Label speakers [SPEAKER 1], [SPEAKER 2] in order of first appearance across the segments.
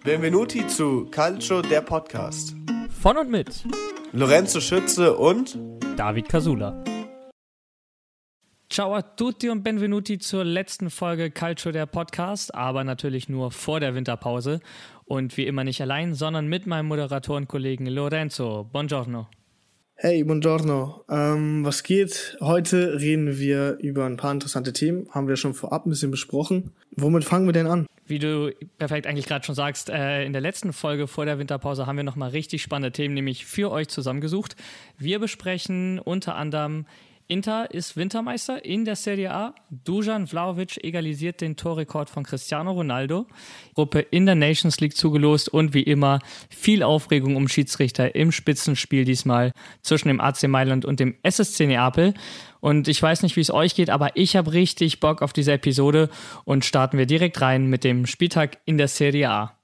[SPEAKER 1] Benvenuti zu Calcio, der Podcast.
[SPEAKER 2] Von und mit
[SPEAKER 1] Lorenzo Schütze und
[SPEAKER 2] David Casula. Ciao a tutti und benvenuti zur letzten Folge Calcio, der Podcast, aber natürlich nur vor der Winterpause. Und wie immer nicht allein, sondern mit meinem Moderatorenkollegen Lorenzo. Buongiorno.
[SPEAKER 3] Hey, buongiorno. Was geht? Heute reden wir über ein paar interessante Themen. Haben wir schon vorab ein bisschen besprochen. Womit fangen wir denn an?
[SPEAKER 2] Wie du perfekt eigentlich gerade schon sagst, in der letzten Folge vor der Winterpause haben wir nochmal richtig spannende Themen, nämlich für euch zusammengesucht. Wir besprechen unter anderem: Inter ist Wintermeister in der Serie A. Dusan Vlahovic egalisiert den Torrekord von Cristiano Ronaldo. Gruppe in der Nations League zugelost und wie immer viel Aufregung um Schiedsrichter im Spitzenspiel diesmal zwischen dem AC Mailand und dem SSC Neapel. Und ich weiß nicht, wie es euch geht, aber ich habe richtig Bock auf diese Episode und starten wir direkt rein mit dem Spieltag in der Serie A.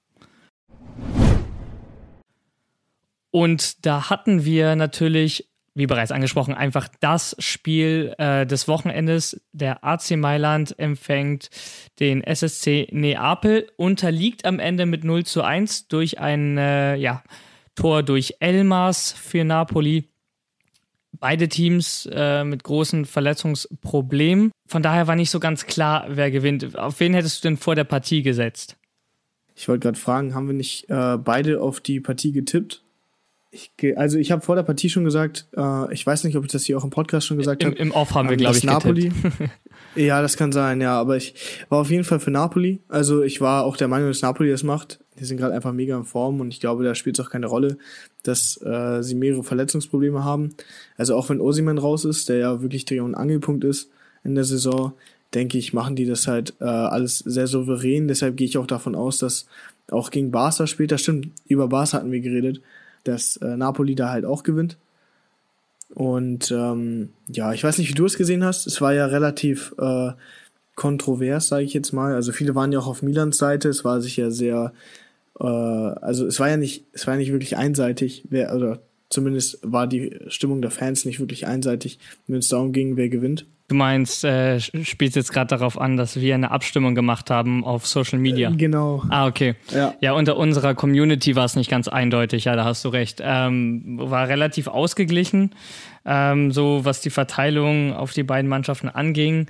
[SPEAKER 2] Und da hatten wir natürlich, wie bereits angesprochen, einfach das Spiel des Wochenendes. Der AC Mailand empfängt den SSC Neapel, unterliegt am Ende mit 0:1 durch ein Tor durch Elmas für Napoli. Beide Teams mit großen Verletzungsproblemen. Von daher war nicht so ganz klar, wer gewinnt. Auf wen hättest du denn vor der Partie gesetzt?
[SPEAKER 3] Ich wollte gerade fragen, haben wir nicht beide auf die Partie getippt? Ich habe vor der Partie schon gesagt, ich weiß nicht, ob ich das hier auch im Podcast schon gesagt habe.
[SPEAKER 2] Im Off haben wir, glaube ich,
[SPEAKER 3] Napoli. Ja, das kann sein, ja, aber ich war auf jeden Fall für Napoli. Also ich war auch der Meinung, dass Napoli das macht. Die sind gerade einfach mega in Form und ich glaube, da spielt es auch keine Rolle, dass sie mehrere Verletzungsprobleme haben. Also auch wenn Osimhen raus ist, der ja wirklich Dreh- und Angelpunkt ist in der Saison, denke ich, machen die das halt alles sehr souverän. Deshalb gehe ich auch davon aus, dass auch gegen Barca später, stimmt, über Barca hatten wir geredet, dass Napoli da halt auch gewinnt. Und ich weiß nicht, wie du es gesehen hast. Es war ja relativ kontrovers, sage ich jetzt mal. Also viele waren ja auch auf Milans Seite. Es war sicher sehr, es war ja nicht wirklich einseitig, oder zumindest war die Stimmung der Fans nicht wirklich einseitig, wenn es darum ging, wer gewinnt.
[SPEAKER 2] Du meinst, spielst jetzt gerade darauf an, dass wir eine Abstimmung gemacht haben auf Social Media?
[SPEAKER 3] Genau.
[SPEAKER 2] Ah, okay. Ja, unter unserer Community war es nicht ganz eindeutig, ja, da hast du recht. War relativ ausgeglichen, so was die Verteilung auf die beiden Mannschaften anging.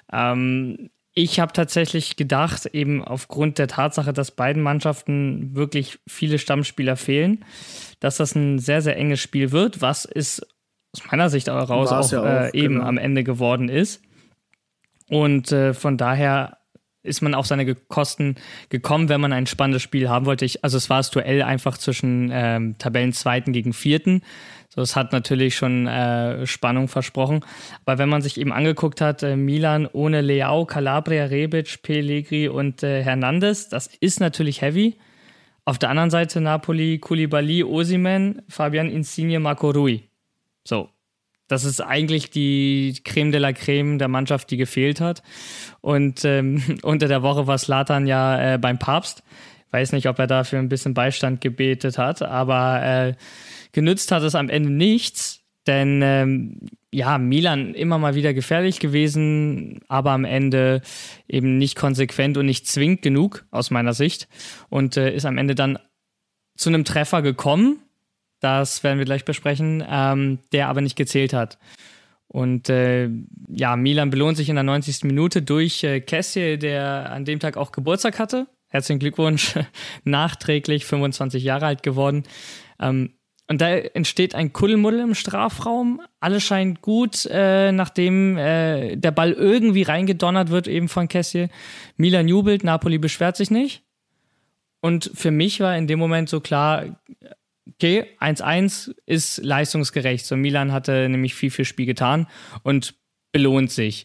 [SPEAKER 2] Ich habe tatsächlich gedacht, eben aufgrund der Tatsache, dass beiden Mannschaften wirklich viele Stammspieler fehlen, dass das ein sehr, sehr enges Spiel wird, was ist aus meiner Sicht heraus auch eben genau am Ende geworden ist. Und von daher ist man auf seine Kosten gekommen, wenn man ein spannendes Spiel haben wollte. Also es war das Duell einfach zwischen Tabellenzweiten gegen Vierten. So, es hat natürlich schon Spannung versprochen. Aber wenn man sich eben angeguckt hat, Milan ohne Leao, Calabria, Rebic, Pellegrini und Hernandez, das ist natürlich heavy. Auf der anderen Seite Napoli, Koulibaly, Osimhen, Fabian Insigne, Marco Rui. So, das ist eigentlich die Creme de la Creme der Mannschaft, die gefehlt hat. Und unter der Woche war Zlatan ja beim Papst. Weiß nicht, ob er dafür ein bisschen Beistand gebetet hat, aber genützt hat es am Ende nichts, denn Milan immer mal wieder gefährlich gewesen, aber am Ende eben nicht konsequent und nicht zwingend genug aus meiner Sicht und ist am Ende dann zu einem Treffer gekommen. Das werden wir gleich besprechen, der aber nicht gezählt hat. Und Milan belohnt sich in der 90. Minute durch Kessie, der an dem Tag auch Geburtstag hatte. Herzlichen Glückwunsch, nachträglich 25 Jahre alt geworden. Und da entsteht ein Kuddelmuddel im Strafraum. Alles scheint gut, nachdem der Ball irgendwie reingedonnert wird, eben von Kessie. Milan jubelt, Napoli beschwert sich nicht. Und für mich war in dem Moment so klar, okay, 1:1 ist leistungsgerecht. So, Milan hatte nämlich viel fürs Spiel getan und belohnt sich.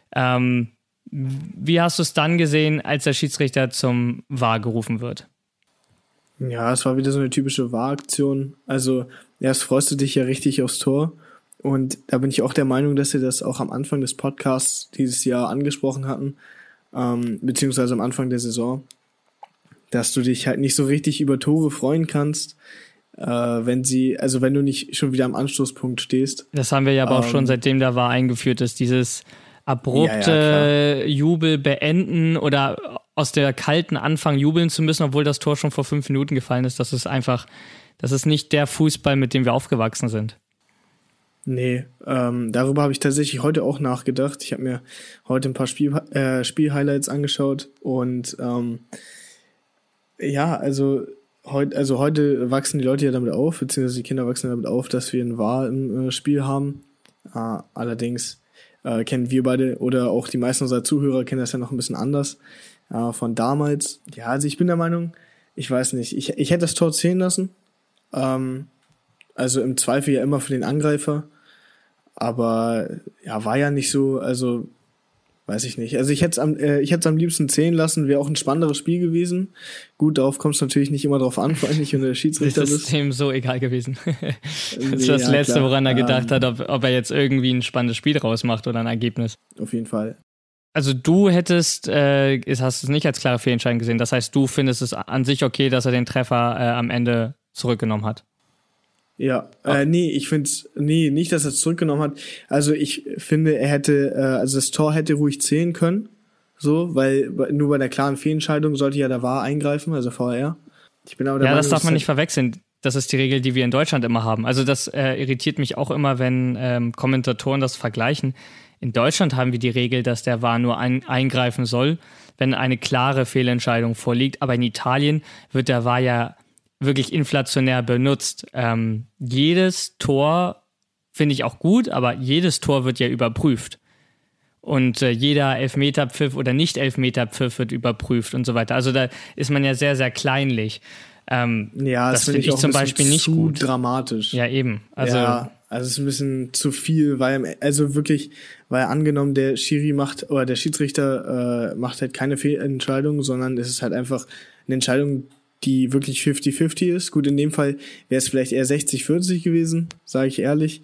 [SPEAKER 2] Wie hast du es dann gesehen, als der Schiedsrichter zum VAR gerufen wird?
[SPEAKER 3] Ja, es war wieder so eine typische VAR-Aktion. Also erst freust du dich ja richtig aufs Tor und da bin ich auch der Meinung, dass wir das auch am Anfang des Podcasts dieses Jahr angesprochen hatten, beziehungsweise am Anfang der Saison, dass du dich halt nicht so richtig über Tore freuen kannst, wenn du nicht schon wieder am Anstoßpunkt stehst.
[SPEAKER 2] Das haben wir ja aber auch schon, seitdem der VAR eingeführt ist, dieses abrupte Jubel beenden oder aus der kalten Anfang jubeln zu müssen, obwohl das Tor schon vor 5 Minuten gefallen ist. Das ist nicht der Fußball, mit dem wir aufgewachsen sind.
[SPEAKER 3] Nee, darüber habe ich tatsächlich heute auch nachgedacht. Ich habe mir heute ein paar Spielhighlights angeschaut und heute wachsen die Leute ja damit auf, beziehungsweise die Kinder wachsen damit auf, dass wir ein VAR im Spiel haben. Allerdings kennen wir beide oder auch die meisten unserer Zuhörer kennen das ja noch ein bisschen anders von damals. Ja, also ich bin der Meinung, ich weiß nicht, ich hätte das Tor zählen lassen. Also im Zweifel ja immer für den Angreifer. Aber ja, war ja nicht so, also weiß ich nicht. Also ich hätte es am liebsten zählen lassen, wäre auch ein spannenderes Spiel gewesen. Gut, darauf kommt es natürlich nicht immer drauf an, vor allem nicht, wenn du der Schiedsrichter bist.
[SPEAKER 2] Das ist ihm so egal gewesen. Das ist das Letzte, klar, woran er gedacht hat, ob er jetzt irgendwie ein spannendes Spiel rausmacht oder ein Ergebnis.
[SPEAKER 3] Auf jeden Fall.
[SPEAKER 2] Also du hast es nicht als klare Fehlentscheidung gesehen. Das heißt, du findest es an sich okay, dass er den Treffer am Ende zurückgenommen hat.
[SPEAKER 3] Ja, ich finde es, nicht, dass er es zurückgenommen hat. Also ich finde, er hätte, das Tor hätte ruhig zählen können, so, weil nur bei der klaren Fehlentscheidung sollte ja der VAR eingreifen, also VAR. Ich bin aber der Meinung,
[SPEAKER 2] das darf man nicht verwechseln. Das ist die Regel, die wir in Deutschland immer haben. Also das irritiert mich auch immer, wenn Kommentatoren das vergleichen. In Deutschland haben wir die Regel, dass der VAR nur eingreifen soll, wenn eine klare Fehlentscheidung vorliegt. Aber in Italien wird der VAR ja wirklich inflationär benutzt. Jedes Tor finde ich auch gut, aber jedes Tor wird ja überprüft. Und jeder Elfmeterpfiff oder Nicht-Elfmeterpfiff wird überprüft und so weiter. Also da ist man ja sehr, sehr kleinlich.
[SPEAKER 3] Das finde ich zum Beispiel nicht zu gut. Dramatisch.
[SPEAKER 2] Ja, eben.
[SPEAKER 3] Also es ist ein bisschen zu viel, weil angenommen der Schiedsrichter macht halt keine Fehlentscheidung, sondern es ist halt einfach eine Entscheidung, die wirklich 50-50 ist. Gut, in dem Fall wäre es vielleicht eher 60-40 gewesen, sage ich ehrlich.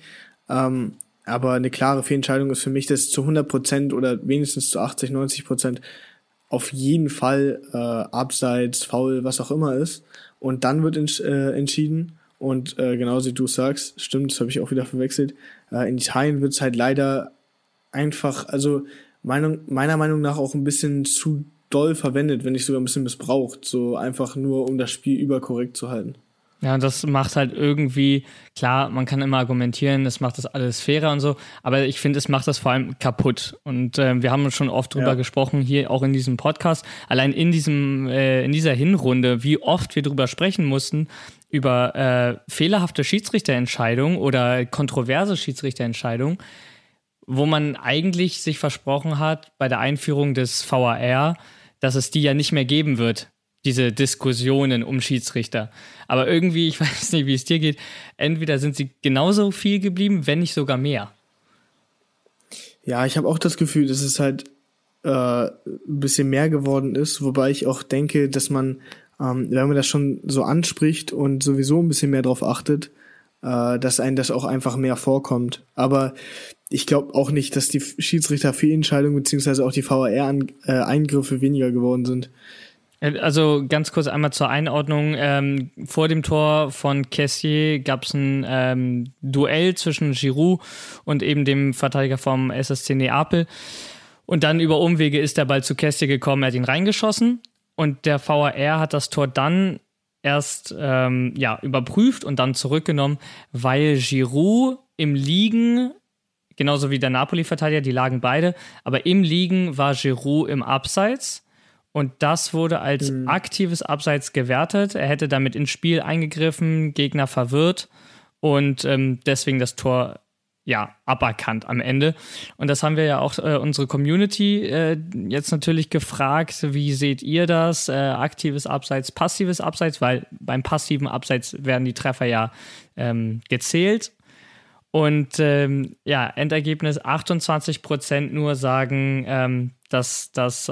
[SPEAKER 3] Aber eine klare Fehlentscheidung ist für mich, dass zu 100% oder wenigstens zu 80-90% auf jeden Fall Abseits, Foul, was auch immer ist. Und dann wird entschieden. Und genauso wie du sagst, stimmt, das habe ich auch wieder verwechselt. In Italien wird es halt leider einfach, also meiner Meinung nach auch ein bisschen zu doll verwendet, wenn nicht sogar ein bisschen missbraucht, so einfach nur, um das Spiel überkorrekt zu halten.
[SPEAKER 2] Ja, das macht halt irgendwie, klar, man kann immer argumentieren, das macht das alles fairer und so, aber ich finde, es macht das vor allem kaputt. Und wir haben schon oft drüber gesprochen, hier auch in diesem Podcast, allein in dieser Hinrunde, wie oft wir drüber sprechen mussten, über fehlerhafte Schiedsrichterentscheidungen oder kontroverse Schiedsrichterentscheidungen, wo man eigentlich sich versprochen hat, bei der Einführung des VAR, dass es die ja nicht mehr geben wird, diese Diskussionen um Schiedsrichter. Aber irgendwie, ich weiß nicht, wie es dir geht, entweder sind sie genauso viel geblieben, wenn nicht sogar mehr.
[SPEAKER 3] Ja, ich habe auch das Gefühl, dass es halt ein bisschen mehr geworden ist, wobei ich auch denke, dass man, wenn man das schon so anspricht und sowieso ein bisschen mehr drauf achtet, dass einem das auch einfach mehr vorkommt. Aber ich glaube auch nicht, dass die Schiedsrichter-Fehlentscheidungen beziehungsweise auch die VAR-Eingriffe weniger geworden sind.
[SPEAKER 2] Also ganz kurz einmal zur Einordnung. Vor dem Tor von Kessié gab es ein Duell zwischen Giroud und eben dem Verteidiger vom SSC Neapel. Und dann über Umwege ist der Ball zu Kessié gekommen, er hat ihn reingeschossen. Und der VAR hat das Tor dann erst überprüft und dann zurückgenommen, weil Giroud im Liegen, genauso wie der Napoli-Verteidiger, die lagen beide, aber im Liegen war Giroud im Abseits. Und das wurde als aktives Abseits gewertet. Er hätte damit ins Spiel eingegriffen, Gegner verwirrt und deswegen das Tor aberkannt am Ende. Und das haben wir ja auch unsere Community jetzt natürlich gefragt. Wie seht ihr das? Aktives Abseits, passives Abseits? Weil beim passiven Abseits werden die Treffer ja gezählt. Und Endergebnis 28% nur sagen, dass das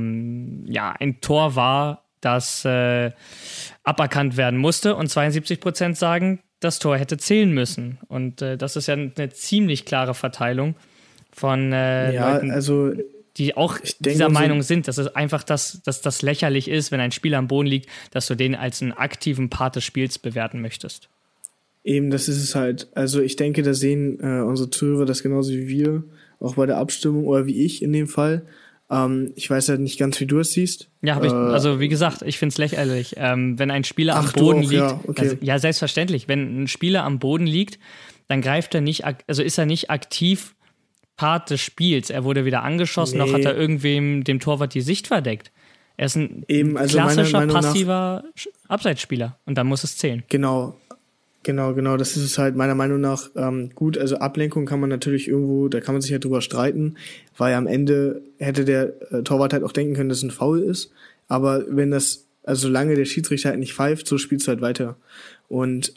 [SPEAKER 2] ein Tor war, das aberkannt werden musste. Und 72% sagen, das Tor hätte zählen müssen. Und das ist ja eine ziemlich klare Verteilung von Leuten,
[SPEAKER 3] also
[SPEAKER 2] die auch dieser Meinung sind, dass es einfach dass das lächerlich ist, wenn ein Spieler am Boden liegt, dass du den als einen aktiven Part des Spiels bewerten möchtest.
[SPEAKER 3] Eben, das ist es halt. Also ich denke, da sehen unsere Zuhörer das genauso wie wir, auch bei der Abstimmung oder wie ich in dem Fall. Ich weiß halt nicht ganz, wie du es siehst.
[SPEAKER 2] Ja, also wie gesagt, ich finde es lächerlich. Wenn ein Spieler am Boden liegt,
[SPEAKER 3] ja, okay.
[SPEAKER 2] ja, selbstverständlich, wenn ein Spieler am Boden liegt, dann greift er nicht, also ist er nicht aktiv Part des Spiels. Er wurde weder angeschossen, noch hat er irgendwem dem Torwart die Sicht verdeckt. Er ist ein klassischer, passiver Abseitsspieler und dann muss es zählen.
[SPEAKER 3] Genau. Das ist es halt meiner Meinung nach gut. Also Ablenkung kann man natürlich irgendwo, da kann man sich ja drüber streiten, weil am Ende hätte der Torwart halt auch denken können, dass es ein Foul ist. Aber wenn das, also solange der Schiedsrichter halt nicht pfeift, so spielst du halt weiter. Und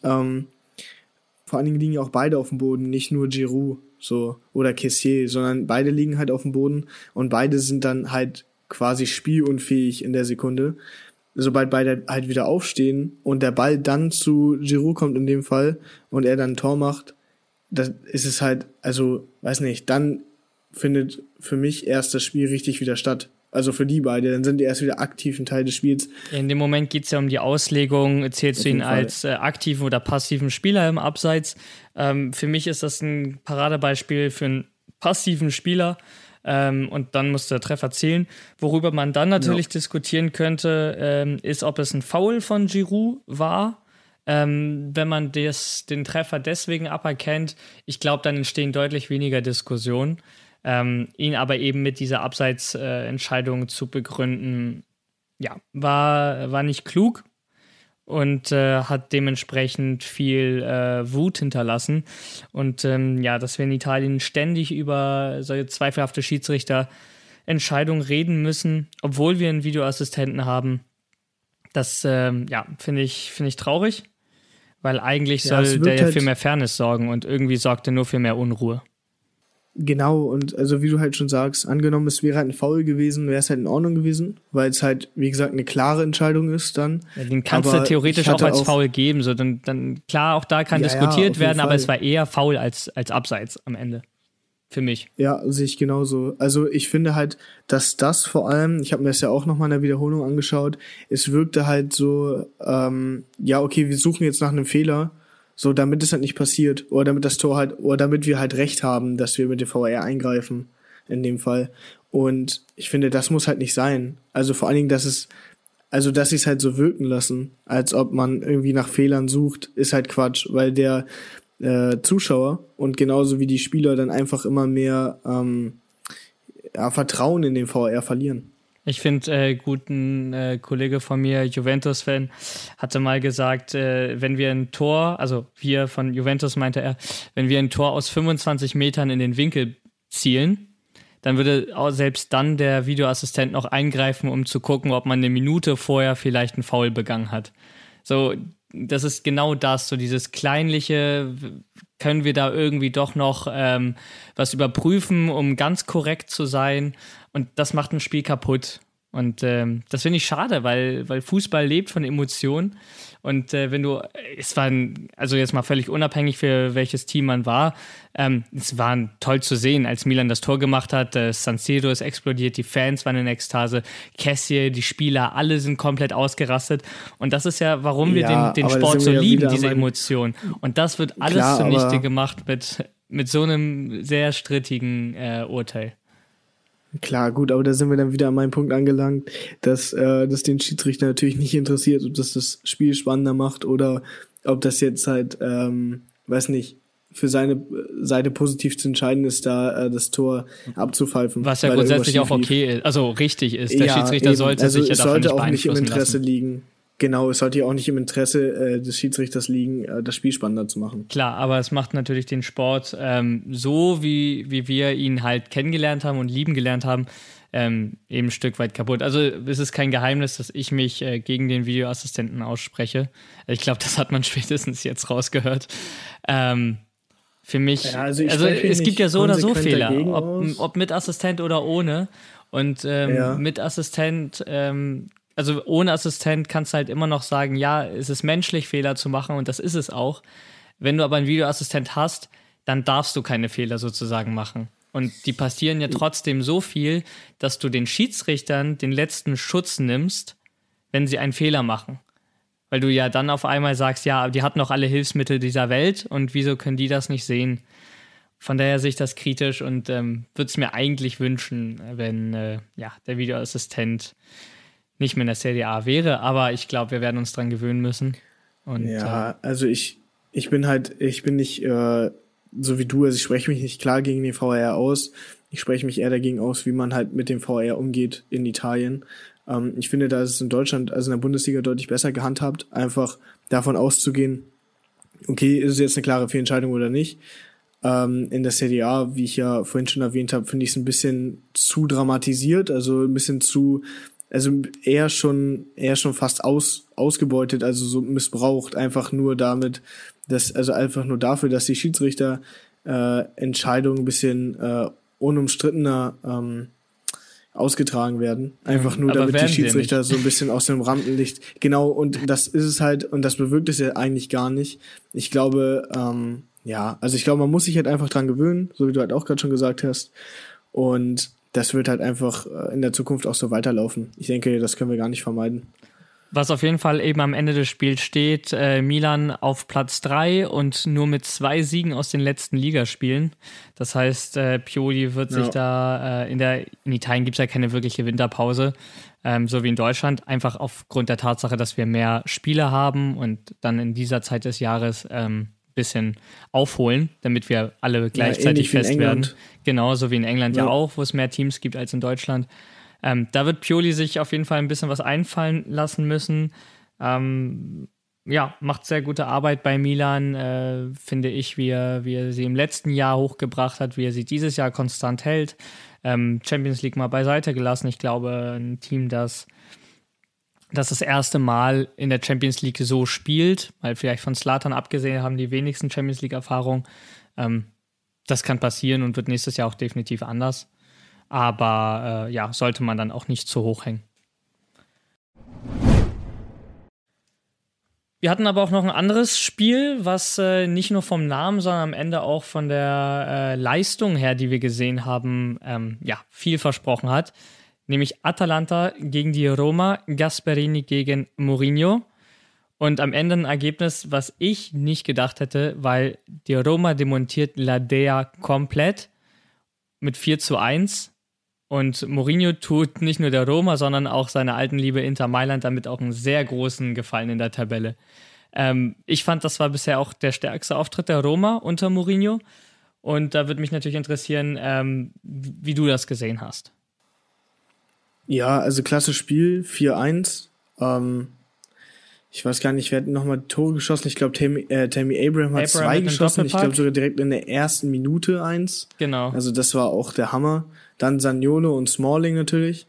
[SPEAKER 3] vor allen Dingen liegen ja auch beide auf dem Boden, nicht nur Giroud so oder Kessié, sondern beide liegen halt auf dem Boden und beide sind dann halt quasi spielunfähig in der Sekunde. Sobald beide halt wieder aufstehen und der Ball dann zu Giroud kommt in dem Fall und er dann ein Tor macht, da ist es halt, also, weiß nicht, dann findet für mich erst das Spiel richtig wieder statt. Also für die beide, dann sind die erst wieder aktiv ein Teil des Spiels.
[SPEAKER 2] In dem Moment geht es ja um die Auslegung, zählst du ihn als aktiven oder passiven Spieler im Abseits. Für mich ist das ein Paradebeispiel für einen passiven Spieler und dann muss der Treffer zählen. Worüber man dann natürlich diskutieren könnte, ist, ob es ein Foul von Giroud war. Wenn man den Treffer deswegen aberkennt, ich glaube, dann entstehen deutlich weniger Diskussionen. Ihn aber eben mit dieser Abseitsentscheidung zu begründen, ja, war nicht klug und hat dementsprechend viel Wut hinterlassen. Und dass wir in Italien ständig über solche zweifelhafte Schiedsrichterentscheidungen reden müssen, obwohl wir einen Videoassistenten haben, das finde ich traurig, weil eigentlich soll der ja für mehr Fairness sorgen und irgendwie sorgt er nur für mehr Unruhe.
[SPEAKER 3] Genau, und also wie du halt schon sagst, angenommen, es wäre halt ein Foul gewesen, wäre es halt in Ordnung gewesen, weil es halt, wie gesagt, eine klare Entscheidung ist dann.
[SPEAKER 2] Ja, den kannst du theoretisch auch als Foul geben, so dann klar, auch da kann diskutiert werden, aber es war eher Foul als Abseits am Ende. Für mich.
[SPEAKER 3] Ja, sehe ich genauso. Also ich finde halt, dass das vor allem, ich habe mir das ja auch nochmal in der Wiederholung angeschaut, es wirkte halt so, okay, wir suchen jetzt nach einem Fehler, so, damit es halt nicht passiert, oder damit das Tor halt, oder damit wir halt Recht haben, dass wir mit dem VAR eingreifen, in dem Fall. Und ich finde, das muss halt nicht sein. Also vor allen Dingen, dass sie es halt so wirken lassen, als ob man irgendwie nach Fehlern sucht, ist halt Quatsch, weil der Zuschauer und genauso wie die Spieler dann einfach immer mehr Vertrauen in den VAR verlieren.
[SPEAKER 2] Ich finde, ein Kollege von mir, Juventus-Fan, hatte mal gesagt, wenn wir ein Tor, also wir von Juventus meinte er, wenn wir ein Tor aus 25 Metern in den Winkel zielen, dann würde auch selbst dann der Videoassistent noch eingreifen, um zu gucken, ob man eine Minute vorher vielleicht einen Foul begangen hat. So, das ist genau das, so dieses kleinliche, können wir da irgendwie doch noch was überprüfen, um ganz korrekt zu sein, und das macht ein Spiel kaputt. Und das finde ich schade, weil Fußball lebt von Emotionen. Und also jetzt mal völlig unabhängig, für welches Team man war, es war toll zu sehen, als Milan das Tor gemacht hat. San Siro ist explodiert, die Fans waren in Ekstase, Kessié, die Spieler, alle sind komplett ausgerastet. Und das ist ja, warum wir den Sport so lieben, diese Emotionen. Und das wird alles zunichte gemacht mit so einem sehr strittigen Urteil.
[SPEAKER 3] Klar, gut, aber da sind wir dann wieder an meinem Punkt angelangt, dass das den Schiedsrichter natürlich nicht interessiert, ob das Spiel spannender macht oder ob das jetzt halt, für seine Seite positiv zu entscheiden ist, da das Tor abzupfeifen.
[SPEAKER 2] Was ja grundsätzlich auch okay ist, also richtig ist. Der Schiedsrichter sollte sich ja davon nicht beeinflussen lassen. Es sollte auch nicht im Interesse liegen. Genau, es sollte ja auch nicht im Interesse des Schiedsrichters liegen, das Spiel spannender zu machen. Klar, aber es macht natürlich den Sport so, wie wir ihn halt kennengelernt haben und lieben gelernt haben, eben ein Stück weit kaputt. Also es ist kein Geheimnis, dass ich mich gegen den Videoassistenten ausspreche. Ich glaube, das hat man spätestens jetzt rausgehört. Für mich, es gibt ja so oder so Fehler, ob mit Assistent oder ohne. Und mit Assistent, also ohne Assistent kannst du halt immer noch sagen, ja, es ist menschlich, Fehler zu machen, und das ist es auch. Wenn du aber einen Videoassistent hast, dann darfst du keine Fehler sozusagen machen. Und die passieren ja trotzdem so viel, dass du den Schiedsrichtern den letzten Schutz nimmst, wenn sie einen Fehler machen. Weil du ja dann auf einmal sagst, ja, die hatten noch alle Hilfsmittel dieser Welt und wieso können die das nicht sehen? von daher sehe ich das kritisch und würde es mir eigentlich wünschen, wenn der Videoassistent nicht mehr in der Serie A wäre, aber ich glaube, wir werden uns dran gewöhnen müssen. Und,
[SPEAKER 3] also ich bin nicht so wie du, also ich spreche mich nicht klar gegen den VR aus, ich spreche mich eher dagegen aus, wie man halt mit dem VR umgeht in Italien. Ich finde, da ist es in Deutschland, also in der Bundesliga deutlich besser gehandhabt, einfach davon auszugehen, okay, ist es jetzt eine klare Fehlentscheidung oder nicht. In der Serie A, wie ich ja vorhin schon erwähnt habe, finde ich es ein bisschen zu dramatisiert, also ein bisschen eher schon fast ausgebeutet, also so missbraucht, einfach nur dafür, dass die Schiedsrichter Entscheidungen ein bisschen unumstrittener ausgetragen werden. Einfach nur, damit die Schiedsrichter so ein bisschen aus dem Rampenlicht. Genau, und das ist es halt, und das bewirkt es ja eigentlich gar nicht. Ich glaube, man muss sich halt einfach dran gewöhnen, so wie du halt auch gerade schon gesagt hast. Und das wird halt einfach in der Zukunft auch so weiterlaufen. Ich denke, das können wir gar nicht vermeiden.
[SPEAKER 2] Was auf jeden Fall eben am Ende des Spiels steht, Milan auf Platz 3 und nur mit 2 Siegen aus den letzten Ligaspielen. Das heißt, Pioli wird sich da, in Italien gibt es ja keine wirkliche Winterpause, so wie in Deutschland, einfach aufgrund der Tatsache, dass wir mehr Spiele haben und dann in dieser Zeit des Jahres bisschen aufholen, damit wir alle gleichzeitig fest werden. Genauso wie in England ja auch, wo es mehr Teams gibt als in Deutschland. Da wird Pioli sich auf jeden Fall ein bisschen was einfallen lassen müssen. Macht sehr gute Arbeit bei Milan, finde ich, wie er sie im letzten Jahr hochgebracht hat, wie er sie dieses Jahr konstant hält. Champions League mal beiseite gelassen. Ich glaube, ein Team, das das erste Mal in der Champions League so spielt, weil vielleicht von Zlatan abgesehen haben die wenigsten Champions League-Erfahrung. Das kann passieren und wird nächstes Jahr auch definitiv anders. Aber sollte man dann auch nicht zu hoch hängen. Wir hatten aber auch noch ein anderes Spiel, was nicht nur vom Namen, sondern am Ende auch von der Leistung her, die wir gesehen haben, viel versprochen hat. Nämlich Atalanta gegen die Roma, Gasperini gegen Mourinho. Und am Ende ein Ergebnis, was ich nicht gedacht hätte, weil die Roma demontiert La Dea komplett mit 4:1. Und Mourinho tut nicht nur der Roma, sondern auch seiner alten Liebe Inter Mailand damit auch einen sehr großen Gefallen in der Tabelle. Ich fand, das war bisher auch der stärkste Auftritt der Roma unter Mourinho. Und da würde mich natürlich interessieren, wie du das gesehen hast.
[SPEAKER 3] Ja, also klasse Spiel, 4:1. Ich weiß gar nicht, wer hat nochmal Tore geschossen. Ich glaube, Tammy Abraham hat 2 geschossen. Ich glaube sogar direkt in der ersten Minute 1.
[SPEAKER 2] Genau.
[SPEAKER 3] Also das war auch der Hammer. Dann Zaniolo und Smalling natürlich.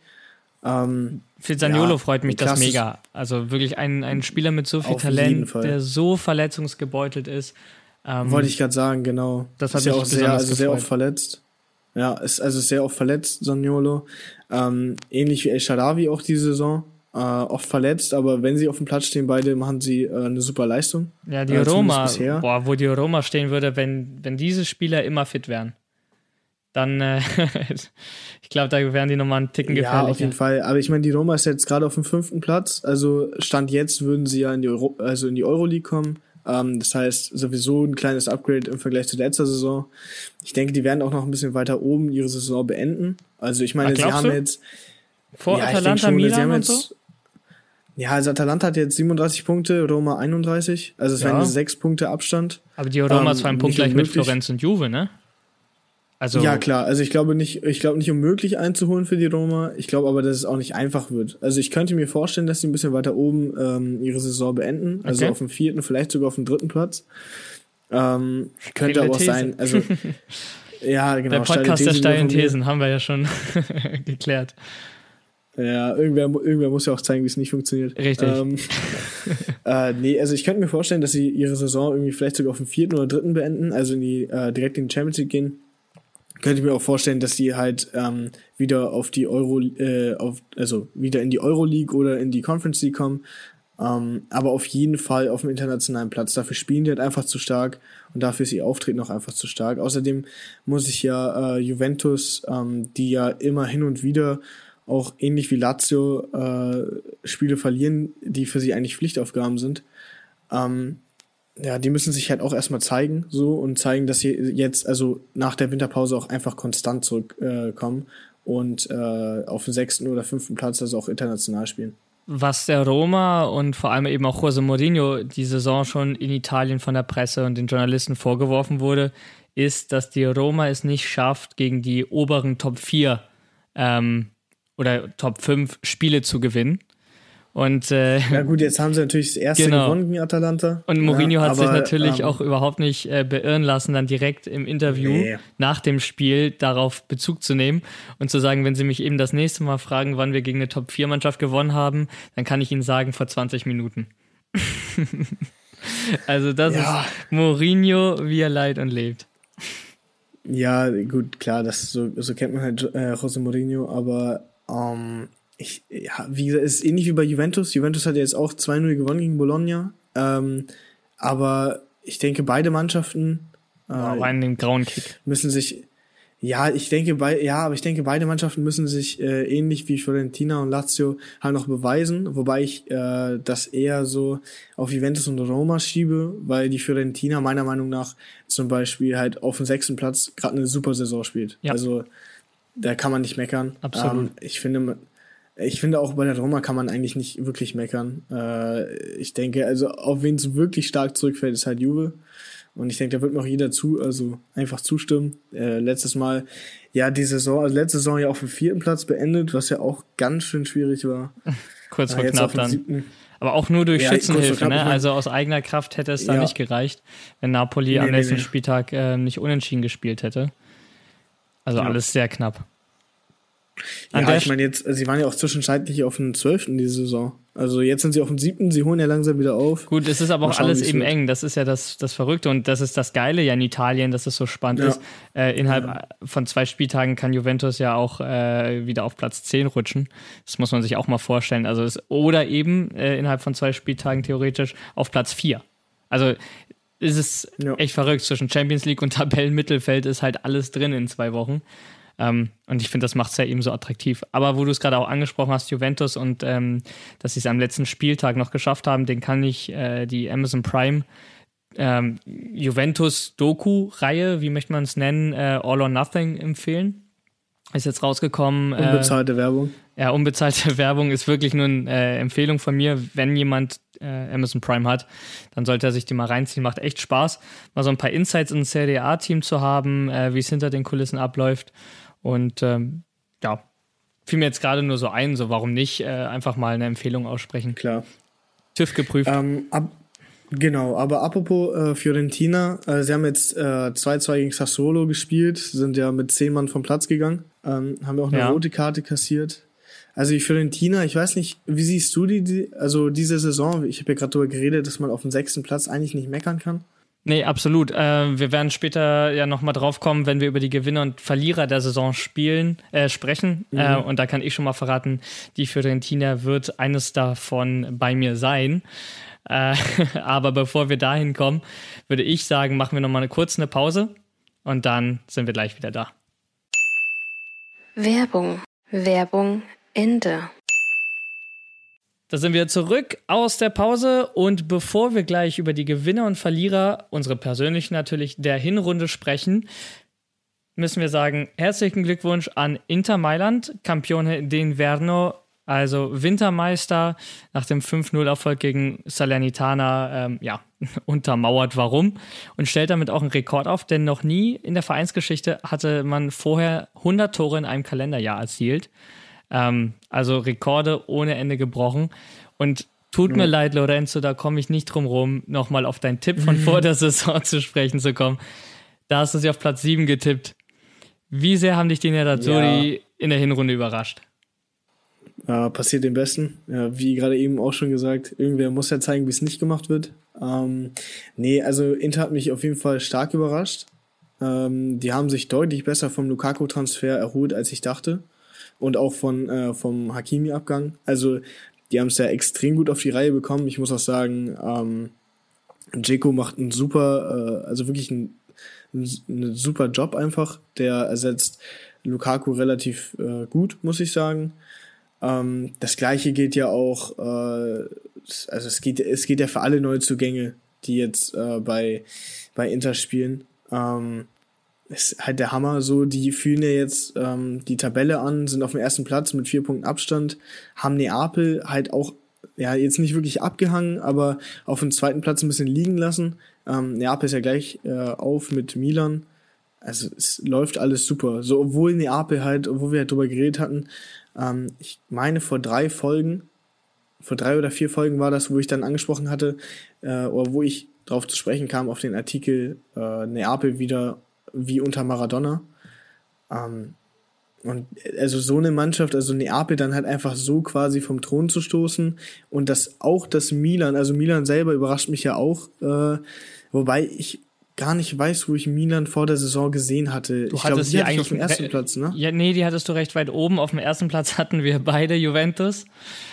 [SPEAKER 2] Für Zaniolo freut mich das mega. Also wirklich ein Spieler mit so viel Talent, der so verletzungsgebeutelt ist.
[SPEAKER 3] Wollte ich gerade sagen, genau.
[SPEAKER 2] Das hat mich auch
[SPEAKER 3] sehr oft verletzt. Ja, ist also sehr oft verletzt, Zaniolo. Ähnlich wie El Shaarawy auch die Saison. Oft verletzt, aber wenn sie auf dem Platz stehen, beide machen sie eine super Leistung.
[SPEAKER 2] Ja, die Roma, wo die Roma stehen würde, wenn diese Spieler immer fit wären, dann, ich glaube, da wären die nochmal einen Ticken gefährlicher.
[SPEAKER 3] Ja, auf jeden Fall. Aber ich meine, die Roma ist jetzt gerade auf dem 5. Platz. Also Stand jetzt würden sie ja in die Euroleague kommen. Das heißt, sowieso ein kleines Upgrade im Vergleich zu letzter Saison. Ich denke, die werden auch noch ein bisschen weiter oben ihre Saison beenden. Also ich meine, sie haben jetzt
[SPEAKER 2] vor Atalanta, Milan und so?
[SPEAKER 3] Ja, also Atalanta hat jetzt 37 Punkte, Roma 31. Also es wären 6 Punkte Abstand.
[SPEAKER 2] Aber die Roma ist zwar ein Punkt gleich mit Florenz und Juve, ne? Also
[SPEAKER 3] ja, klar. Also ich glaube nicht unmöglich einzuholen für die Roma. Ich glaube aber, dass es auch nicht einfach wird. Also ich könnte mir vorstellen, dass sie ein bisschen weiter oben ihre Saison beenden. Also auf dem 4., vielleicht sogar auf dem 3. Platz. Könnte aber auch sein. Also ja, genau.
[SPEAKER 2] Der Podcast der steilen Thesen haben wir ja schon geklärt.
[SPEAKER 3] Ja, irgendwer muss ja auch zeigen, wie es nicht funktioniert.
[SPEAKER 2] Richtig.
[SPEAKER 3] Also ich könnte mir vorstellen, dass sie ihre Saison irgendwie vielleicht sogar auf dem 4. oder 3. beenden, also direkt in die Champions League gehen. Könnte ich mir auch vorstellen, dass sie halt wieder auf die wieder in die Euroleague oder in die Conference League kommen. Aber auf jeden Fall auf dem internationalen Platz. Dafür spielen die halt einfach zu stark und dafür ist ihr Auftreten auch einfach zu stark. Außerdem muss ich ja Juventus, die ja immer hin und wieder auch ähnlich wie Lazio Spiele verlieren, die für sie eigentlich Pflichtaufgaben sind, ja, die müssen sich halt auch erstmal zeigen, so, und zeigen, dass sie jetzt, also nach der Winterpause auch einfach konstant zurückkommen und auf dem 6. oder 5. Platz, also auch international spielen.
[SPEAKER 2] Was der Roma und vor allem eben auch José Mourinho die Saison schon in Italien von der Presse und den Journalisten vorgeworfen wurde, ist, dass die Roma es nicht schafft, gegen die oberen Top 4 oder Top 5 Spiele zu gewinnen. Und
[SPEAKER 3] ja gut, jetzt haben sie natürlich das erste gewonnen gegen Atalanta.
[SPEAKER 2] Und Mourinho hat sich
[SPEAKER 3] aber,
[SPEAKER 2] natürlich auch überhaupt nicht beirren lassen, dann direkt im Interview nach dem Spiel darauf Bezug zu nehmen und zu sagen, wenn Sie mich eben das nächste Mal fragen, wann wir gegen eine Top-4-Mannschaft gewonnen haben, dann kann ich Ihnen sagen, vor 20 Minuten. Also das ist Mourinho, wie er leidet und lebt.
[SPEAKER 3] Ja, gut, klar, so kennt man halt José Mourinho, aber wie gesagt, ist ähnlich wie bei Juventus. Juventus hat ja jetzt auch 2-0 gewonnen gegen Bologna. Aber ich denke, beide Mannschaften
[SPEAKER 2] einen den grauen Kick.
[SPEAKER 3] müssen sich, aber ich denke, beide Mannschaften müssen sich ähnlich wie Fiorentina und Lazio halt noch beweisen, wobei ich das eher so auf Juventus und Roma schiebe, weil die Fiorentina meiner Meinung nach zum Beispiel halt auf dem 6. Platz gerade eine super Saison spielt. Ja. Also da kann man nicht meckern.
[SPEAKER 2] Absolut.
[SPEAKER 3] Ich finde auch bei der Roma kann man eigentlich nicht wirklich meckern. Ich denke, also auf wen es wirklich stark zurückfällt, ist halt Juve. Und ich denke, da wird mir auch jeder einfach zustimmen. Letzte Saison ja auf dem 4. Platz beendet, was ja auch ganz schön schwierig war.
[SPEAKER 2] Kurz vor knapp dann. 7. Aber auch nur durch Schützenhilfe, ne? Also aus eigener Kraft hätte es da nicht gereicht, wenn Napoli am nächsten Spieltag nicht unentschieden gespielt hätte. Also alles sehr knapp.
[SPEAKER 3] Ja, ich meine jetzt, sie waren ja auch zwischenzeitlich auf dem 12. diese Saison. Also jetzt sind sie auf dem 7., sie holen ja langsam wieder auf.
[SPEAKER 2] Gut, es ist aber auch alles eben eng, das ist ja das Verrückte und das ist das Geile ja in Italien, dass es so spannend ist. Innerhalb von 2 Spieltagen kann Juventus ja auch wieder auf Platz 10 rutschen. Das muss man sich auch mal vorstellen. Also oder eben innerhalb von 2 Spieltagen theoretisch auf Platz 4. Also ist es echt verrückt. Zwischen Champions League und Tabellenmittelfeld ist halt alles drin in 2 Wochen. Und ich finde, das macht es ja eben so attraktiv. Aber wo du es gerade auch angesprochen hast, Juventus und dass sie es am letzten Spieltag noch geschafft haben, den kann ich die Amazon Prime Juventus-Doku-Reihe, wie möchte man es nennen, All or Nothing empfehlen. Ist jetzt rausgekommen.
[SPEAKER 3] Unbezahlte Werbung.
[SPEAKER 2] Ja, unbezahlte Werbung ist wirklich nur eine Empfehlung von mir. Wenn jemand Amazon Prime hat, dann sollte er sich die mal reinziehen. Macht echt Spaß, mal so ein paar Insights ins Serie A-Team zu haben, wie es hinter den Kulissen abläuft. Und fiel mir jetzt gerade nur so ein, so warum nicht einfach mal eine Empfehlung aussprechen.
[SPEAKER 3] Klar.
[SPEAKER 2] TÜV geprüft.
[SPEAKER 3] Genau, aber apropos Fiorentina, sie haben jetzt 2-2 gegen Sassuolo gespielt, sind ja mit 10 Mann vom Platz gegangen, haben ja auch eine rote Karte kassiert. Also die Fiorentina, ich weiß nicht, wie siehst du diese Saison? Ich habe ja gerade darüber geredet, dass man auf dem 6. Platz eigentlich nicht meckern kann.
[SPEAKER 2] Nee, absolut. Wir werden später ja nochmal drauf kommen, wenn wir über die Gewinner und Verlierer der Saison sprechen. Und da kann ich schon mal verraten, die Fiorentina wird eines davon bei mir sein. Aber bevor wir dahin kommen, würde ich sagen, machen wir nochmal eine Pause und dann sind wir gleich wieder da.
[SPEAKER 4] Werbung Ende.
[SPEAKER 2] Da sind wir zurück aus der Pause und bevor wir gleich über die Gewinner und Verlierer, unsere persönlichen natürlich, der Hinrunde sprechen, müssen wir sagen, herzlichen Glückwunsch an Inter Mailand, Campione d'Inverno, also Wintermeister nach dem 5-0-Erfolg gegen Salernitana, untermauert warum und stellt damit auch einen Rekord auf, denn noch nie in der Vereinsgeschichte hatte man vorher 100 Tore in einem Kalenderjahr erzielt. Also Rekorde ohne Ende gebrochen. Und tut mir leid, Lorenzo, da komme ich nicht drum rum, nochmal auf deinen Tipp von vor der Saison zu sprechen zu kommen. Da hast du sie auf Platz 7 getippt. Wie sehr haben dich die Nerazzurri in der Hinrunde überrascht?
[SPEAKER 3] Passiert dem Besten. Ja, wie gerade eben auch schon gesagt, irgendwer muss ja zeigen, wie es nicht gemacht wird. Also Inter hat mich auf jeden Fall stark überrascht. Die haben sich deutlich besser vom Lukaku-Transfer erholt, als ich dachte. Und auch vom Hakimi-Abgang. Also die haben es ja extrem gut auf die Reihe bekommen. Ich muss auch sagen, Dzeko macht einen super, wirklich einen super Job einfach. Der ersetzt Lukaku relativ gut, muss ich sagen. Das Gleiche gilt ja auch, es geht ja für alle Neuzugänge, die jetzt bei Inter spielen. Ist halt der Hammer. So, die führen ja jetzt die Tabelle an, sind auf dem ersten Platz mit 4 Punkten Abstand, haben Neapel halt auch jetzt nicht wirklich abgehangen, aber auf dem zweiten Platz ein bisschen liegen lassen. Neapel ist ja gleich auf mit Milan. Also es läuft alles super. So, obwohl wir halt drüber geredet hatten, ich meine vor 3 oder 4 Folgen war das, wo ich dann angesprochen hatte, oder wo ich drauf zu sprechen kam auf den Artikel Neapel wieder wie unter Maradona. Und also so eine Mannschaft, also Neapel dann halt einfach so quasi vom Thron zu stoßen und das Milan, also Milan selber überrascht mich ja auch, wobei ich gar nicht weiß, wo ich Milan vor der Saison gesehen hatte.
[SPEAKER 2] Ich glaube, die eigentlich auf dem
[SPEAKER 3] ersten Platz, ne?
[SPEAKER 2] Ja, nee, die hattest du recht weit oben. Auf dem ersten Platz hatten wir beide Juventus.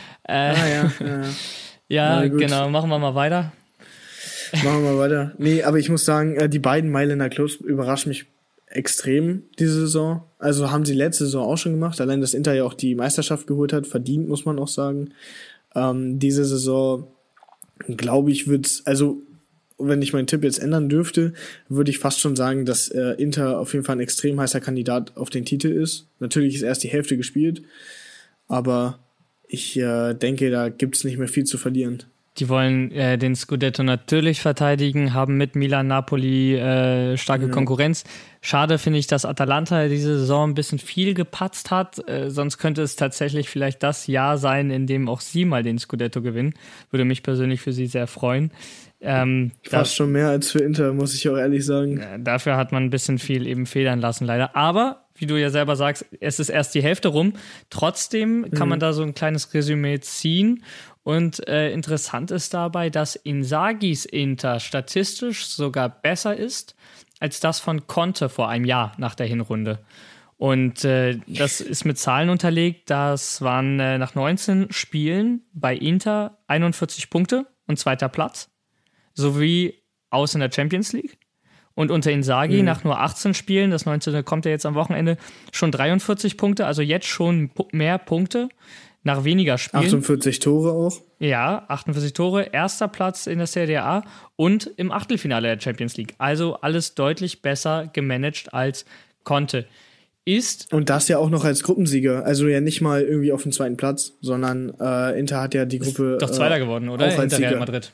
[SPEAKER 2] Ja, genau. Machen wir mal weiter. Nee, aber ich muss sagen, die beiden Mailänder Clubs überraschen mich extrem diese Saison. Also haben sie letzte Saison auch schon gemacht. Allein, dass Inter ja auch die Meisterschaft geholt hat, verdient, muss man auch sagen. Diese Saison, glaube ich, wenn ich meinen Tipp jetzt ändern dürfte, würde ich fast schon sagen, dass Inter auf jeden Fall ein extrem heißer Kandidat auf den Titel ist. Natürlich ist erst die Hälfte gespielt, aber ich denke, da gibt's nicht mehr viel zu verlieren. Die wollen den Scudetto natürlich verteidigen, haben mit Milan, Napoli starke Konkurrenz. Schade finde ich, dass Atalanta diese Saison ein bisschen viel gepatzt hat. Sonst könnte es tatsächlich vielleicht das Jahr sein, in dem auch sie mal den Scudetto gewinnen. Würde mich persönlich für sie sehr freuen.
[SPEAKER 3] Fast schon mehr als für Inter, muss ich auch ehrlich sagen.
[SPEAKER 2] Dafür hat man ein bisschen viel eben federn lassen, leider. Aber, wie du ja selber sagst, es ist erst die Hälfte rum. Trotzdem kann man da so ein kleines Resümee ziehen. Und interessant ist dabei, dass Inzagis Inter statistisch sogar besser ist als das von Conte vor einem Jahr nach der Hinrunde. Und das ist mit Zahlen unterlegt. Das waren nach 19 Spielen bei Inter 41 Punkte und 2. Platz. Sowie aus in der Champions League. Und unter Inzaghi nach nur 18 Spielen, das 19. kommt ja jetzt am Wochenende, schon 43 Punkte, also jetzt schon mehr Punkte nach weniger Spielen.
[SPEAKER 3] 48 Tore auch.
[SPEAKER 2] Ja, 48 Tore, 1. Platz in der Serie A und im Achtelfinale der Champions League. Also alles deutlich besser gemanagt als Conte.
[SPEAKER 3] Und das ja auch noch als Gruppensieger, also ja nicht mal irgendwie auf dem 2. Platz, sondern Inter hat ja die Gruppe
[SPEAKER 2] doch Zweiter geworden, oder?
[SPEAKER 3] Auch als
[SPEAKER 2] Real
[SPEAKER 3] Sieger.
[SPEAKER 2] Madrid.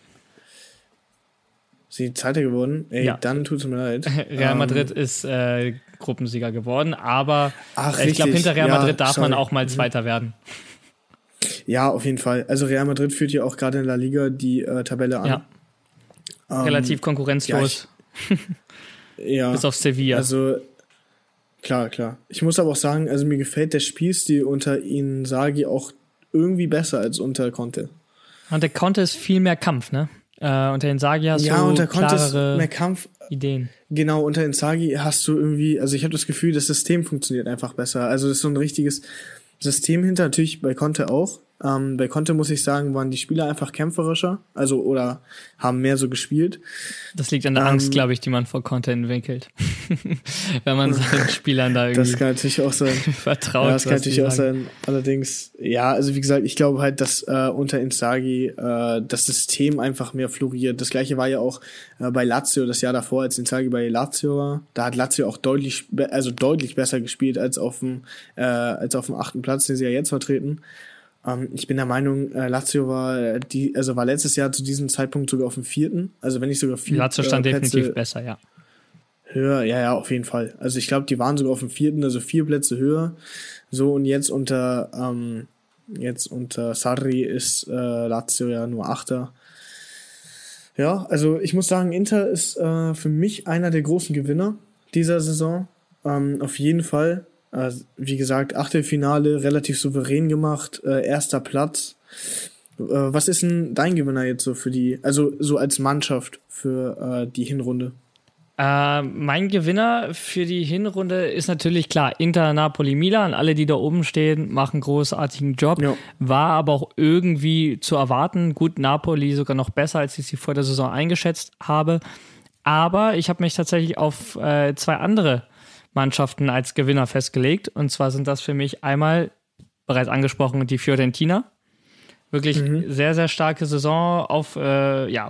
[SPEAKER 3] Sie Zweiter geworden?
[SPEAKER 2] Ja.
[SPEAKER 3] Dann tut's mir leid.
[SPEAKER 2] Real Madrid ist Gruppensieger geworden, aber ich glaube,
[SPEAKER 3] richtig.
[SPEAKER 2] hinter Real Madrid darf man
[SPEAKER 3] sorry.
[SPEAKER 2] auch mal Zweiter werden.
[SPEAKER 3] Ja, auf jeden Fall. Also Real Madrid führt ja auch gerade in La Liga die Tabelle an.
[SPEAKER 2] Ja. Relativ konkurrenzlos.
[SPEAKER 3] Ja.
[SPEAKER 2] Bis auf Sevilla.
[SPEAKER 3] Also, klar. Ich muss aber auch sagen, also mir gefällt der Spielstil unter Inzaghi auch irgendwie besser als unter Conte.
[SPEAKER 2] Und der Conte ist viel mehr Kampf, ne? Unter Inzaghi hast du
[SPEAKER 3] unter Conte ist
[SPEAKER 2] klarere
[SPEAKER 3] mehr Kampf.
[SPEAKER 2] Ideen.
[SPEAKER 3] Genau, unter Inzaghi hast du irgendwie, also ich habe das Gefühl, das System funktioniert einfach besser. Also das ist so ein richtiges System hinter, natürlich bei Conte auch. Bei Conte muss ich sagen, waren die Spieler einfach kämpferischer, also oder haben mehr so gespielt.
[SPEAKER 2] Das liegt an der Angst, glaube ich, die man vor Conte entwickelt. Wenn man seinen Spielern da irgendwie
[SPEAKER 3] das kann natürlich auch sein.
[SPEAKER 2] vertraut.
[SPEAKER 3] Ja, das kann natürlich auch sein. Allerdings, ja, also wie gesagt, ich glaube halt, dass unter Inzaghi das System einfach mehr floriert. Das gleiche war ja auch bei Lazio das Jahr davor, als Inzaghi bei Lazio war. Da hat Lazio auch deutlich besser gespielt als auf dem 8. Platz, den sie ja jetzt vertreten. Ich bin der Meinung, Lazio war letztes Jahr zu diesem Zeitpunkt sogar auf dem 4., also wenn nicht sogar 4.
[SPEAKER 2] Lazio stand definitiv besser, ja.
[SPEAKER 3] Höher, ja, auf jeden Fall. Also ich glaube, die waren sogar auf dem 4., also 4 Plätze höher. So, und jetzt unter Sarri ist Lazio ja nur 8. Ja, also ich muss sagen, Inter ist für mich einer der großen Gewinner dieser Saison. Auf jeden Fall. Wie gesagt, Achtelfinale relativ souverän gemacht, 1. Platz. Was ist denn dein Gewinner jetzt so so als Mannschaft für die Hinrunde?
[SPEAKER 2] Mein Gewinner für die Hinrunde ist natürlich klar Inter, Napoli, Milan. Alle, die da oben stehen, machen einen großartigen Job. Ja. War aber auch irgendwie zu erwarten. Gut, Napoli sogar noch besser, als ich sie vor der Saison eingeschätzt habe. Aber ich habe mich tatsächlich auf 2 andere Mannschaften als Gewinner festgelegt. Und zwar sind das für mich einmal, bereits angesprochen, die Fiorentina. Wirklich sehr, sehr starke Saison auf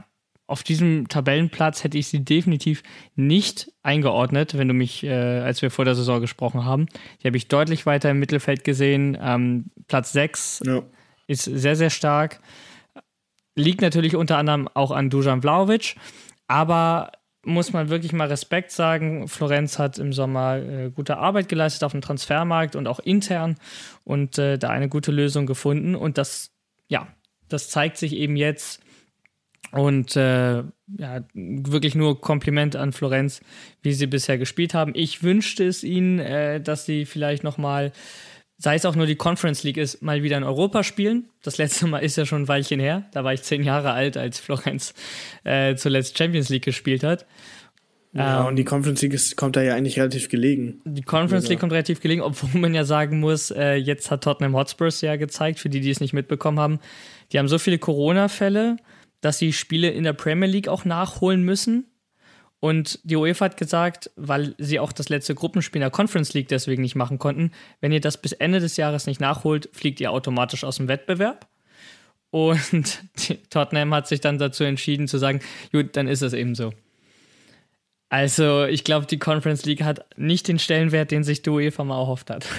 [SPEAKER 2] auf diesem Tabellenplatz hätte ich sie definitiv nicht eingeordnet, wenn du mich, als wir vor der Saison gesprochen haben. Die habe ich deutlich weiter im Mittelfeld gesehen. Platz 6 ist sehr, sehr stark. Liegt natürlich unter anderem auch an Dusan Vlahovic, aber muss man wirklich mal Respekt sagen. Florenz hat im Sommer gute Arbeit geleistet auf dem Transfermarkt und auch intern und da eine gute Lösung gefunden. Und das zeigt sich eben jetzt. Und wirklich nur Kompliment an Florenz, wie sie bisher gespielt haben. Ich wünschte es ihnen, dass sie vielleicht nochmal, sei es auch nur die Conference League ist, mal wieder in Europa spielen. Das letzte Mal ist ja schon ein Weilchen her. Da war ich 10 Jahre alt, als Florenz zuletzt Champions League gespielt hat.
[SPEAKER 3] Ja, und die Conference League kommt da ja eigentlich relativ gelegen.
[SPEAKER 2] Die Conference League kommt relativ gelegen, obwohl man ja sagen muss, jetzt hat Tottenham Hotspurs ja gezeigt, für die, die es nicht mitbekommen haben, die haben so viele Corona-Fälle, dass sie Spiele in der Premier League auch nachholen müssen. Und die UEFA hat gesagt, weil sie auch das letzte Gruppenspiel in der Conference League deswegen nicht machen konnten, wenn ihr das bis Ende des Jahres nicht nachholt, fliegt ihr automatisch aus dem Wettbewerb. Und Tottenham hat sich dann dazu entschieden zu sagen, gut, dann ist es eben so. Also ich glaube, die Conference League hat nicht den Stellenwert, den sich die UEFA mal erhofft hat.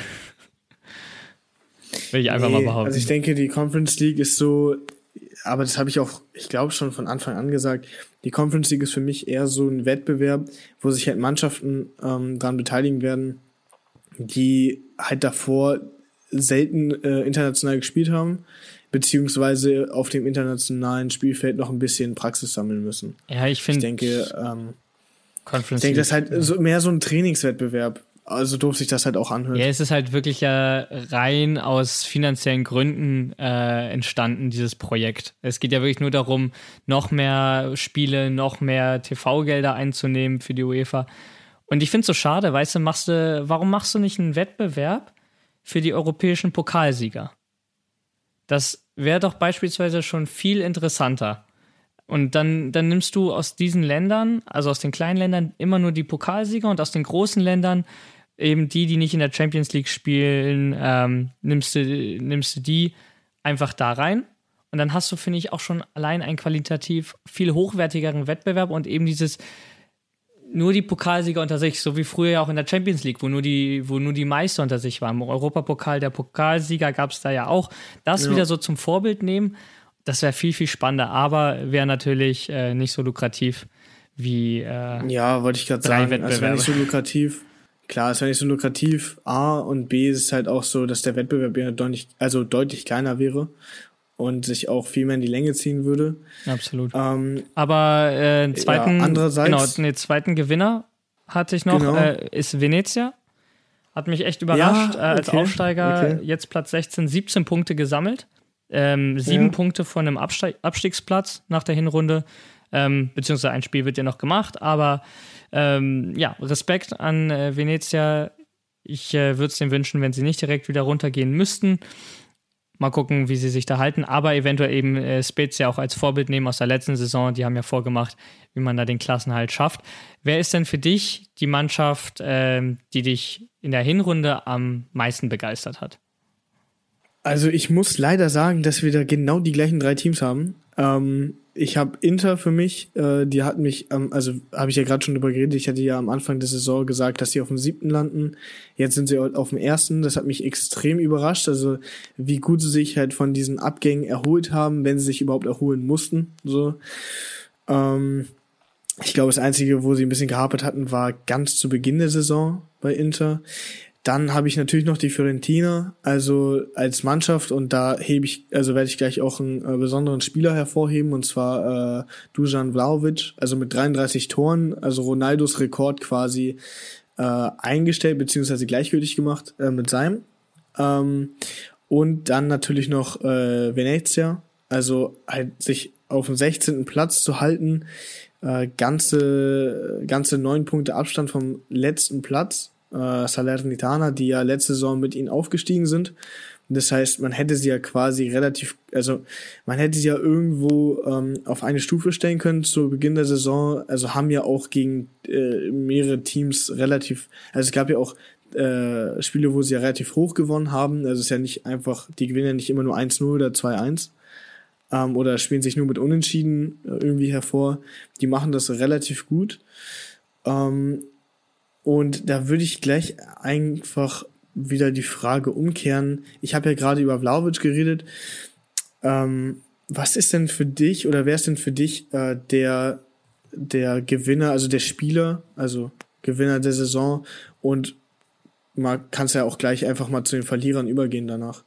[SPEAKER 2] Will ich einfach mal behaupten.
[SPEAKER 3] Also ich denke, die Conference League ist so, aber das habe ich auch, ich glaube, schon von Anfang an gesagt, die Conference League ist für mich eher so ein Wettbewerb, wo sich halt Mannschaften dran beteiligen werden, die halt davor selten international gespielt haben, beziehungsweise auf dem internationalen Spielfeld noch ein bisschen Praxis sammeln müssen.
[SPEAKER 2] Ja, ich denke,
[SPEAKER 3] das ist halt so mehr so ein Trainingswettbewerb. Also doof sich das halt auch anhört.
[SPEAKER 2] Ja, es ist halt wirklich ja rein aus finanziellen Gründen entstanden, dieses Projekt. Es geht ja wirklich nur darum, noch mehr Spiele, noch mehr TV-Gelder einzunehmen für die UEFA. Und ich finde es so schade, weißt du, warum machst du nicht einen Wettbewerb für die europäischen Pokalsieger? Das wäre doch beispielsweise schon viel interessanter. Und dann nimmst du aus diesen Ländern, also aus den kleinen Ländern, immer nur die Pokalsieger und aus den großen Ländern eben die nicht in der Champions League spielen, nimmst du die einfach da rein. Und dann hast du, finde ich, auch schon allein einen qualitativ viel hochwertigeren Wettbewerb und eben nur die Pokalsieger unter sich, so wie früher ja auch in der Champions League, wo nur die Meister unter sich waren. Im Europapokal der Pokalsieger gab es da ja auch. Das wieder so zum Vorbild nehmen, das wäre viel, viel spannender, aber wäre natürlich nicht so lukrativ wie
[SPEAKER 3] wollte ich gerade sagen, es wäre nicht so lukrativ. Klar, es wäre nicht so lukrativ, A, und B ist es halt auch so, dass der Wettbewerb ja deutlich kleiner wäre und sich auch viel mehr in die Länge ziehen würde.
[SPEAKER 2] Absolut. Aber zweiten Gewinner hatte ich noch, ist Venezia. Hat mich echt überrascht, als Aufsteiger, jetzt Platz 16, 17 Punkte gesammelt. 7 Punkte von einem Abstiegsplatz nach der Hinrunde, beziehungsweise ein Spiel wird ja noch gemacht, aber Respekt an Venezia. Ich würde es denen wünschen, wenn sie nicht direkt wieder runtergehen müssten. Mal gucken, wie sie sich da halten, aber eventuell eben Spezia auch als Vorbild nehmen aus der letzten Saison. Die haben ja vorgemacht, wie man da den Klassenerhalt schafft. Wer ist denn für dich die Mannschaft, die dich in der Hinrunde am meisten begeistert hat?
[SPEAKER 3] Also ich muss leider sagen, dass wir da genau die gleichen 3 Teams haben. Ich habe Inter für mich, die hatten mich, also habe ich ja gerade schon drüber geredet, ich hatte ja am Anfang der Saison gesagt, dass sie auf dem 7. landen. Jetzt sind sie auf dem 1. Das hat mich extrem überrascht, also wie gut sie sich halt von diesen Abgängen erholt haben, wenn sie sich überhaupt erholen mussten. So. Ich glaube, das Einzige, wo sie ein bisschen gehapert hatten, war ganz zu Beginn der Saison bei Inter. Dann habe ich natürlich noch die Fiorentina, also als Mannschaft, und da werde ich gleich auch einen besonderen Spieler hervorheben, und zwar Dusan Vlahovic, also mit 33 Toren, also Ronaldos Rekord quasi eingestellt bzw. gleichgültig gemacht mit seinem. Und dann natürlich noch Venezia, also halt sich auf dem 16. Platz zu halten, ganze 9 Punkte Abstand vom letzten Platz. Salernitana, die ja letzte Saison mit ihnen aufgestiegen sind. Das heißt, man hätte sie ja quasi man hätte sie ja irgendwo auf eine Stufe stellen können zu Beginn der Saison. Also haben ja auch gegen mehrere Teams also es gab ja auch Spiele, wo sie ja relativ hoch gewonnen haben. Also es ist ja nicht einfach, die gewinnen ja nicht immer nur 1-0 oder 2-1. oder spielen sich nur mit Unentschieden irgendwie hervor. Die machen das relativ gut. Und da würde ich gleich einfach wieder die Frage umkehren. Ich habe ja gerade über Vlahovic geredet. Was ist denn für dich oder wer ist denn für dich der Gewinner, also der Spieler, also Gewinner der Saison, und man kann es ja auch gleich einfach mal zu den Verlierern übergehen danach.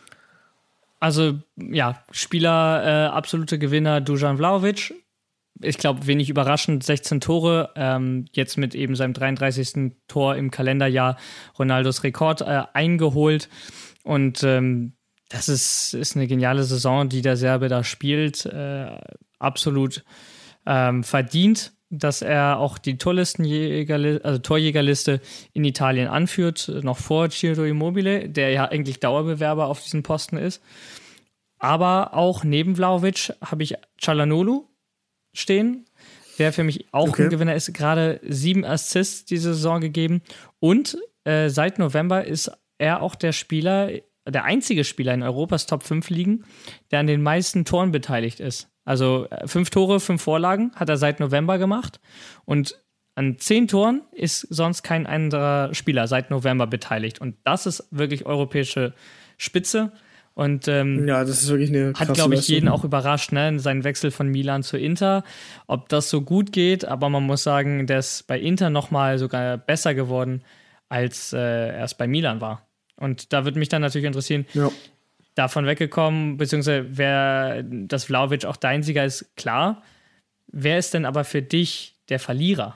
[SPEAKER 2] Also ja, Spieler, absolute Gewinner Dusan Vlahovic. Ich glaube, wenig überraschend, 16 Tore, jetzt mit eben seinem 33. Tor im Kalenderjahr Ronaldos Rekord eingeholt. Und das ist eine geniale Saison, die der Serbe da spielt. Absolut verdient, dass er auch die Torjägerliste in Italien anführt, noch vor Ciro Immobile, der ja eigentlich Dauerbewerber auf diesem Posten ist. Aber auch neben Vlahovic habe ich Çalhanoğlu stehen, der für mich auch ein Gewinner ist, gerade 7 Assists diese Saison gegeben. Und seit November ist er auch der einzige Spieler in Europas Top 5 Ligen, der an den meisten Toren beteiligt ist. Also 5 Tore, 5 Vorlagen hat er seit November gemacht. Und an 10 Toren ist sonst kein anderer Spieler seit November beteiligt. Und das ist wirklich europäische Spitze. Und
[SPEAKER 3] ja, das ist wirklich eine krasse
[SPEAKER 2] hat, glaube ich,
[SPEAKER 3] Leistung.
[SPEAKER 2] jeden auch überrascht, ne? Sein Wechsel von Milan zu Inter. Ob das so gut geht, aber man muss sagen, der ist bei Inter nochmal sogar besser geworden, als er es bei Milan war. Und da würde mich dann natürlich interessieren, davon weggekommen, beziehungsweise dass Vlahovic auch dein Sieger ist, klar. Wer ist denn aber für dich der Verlierer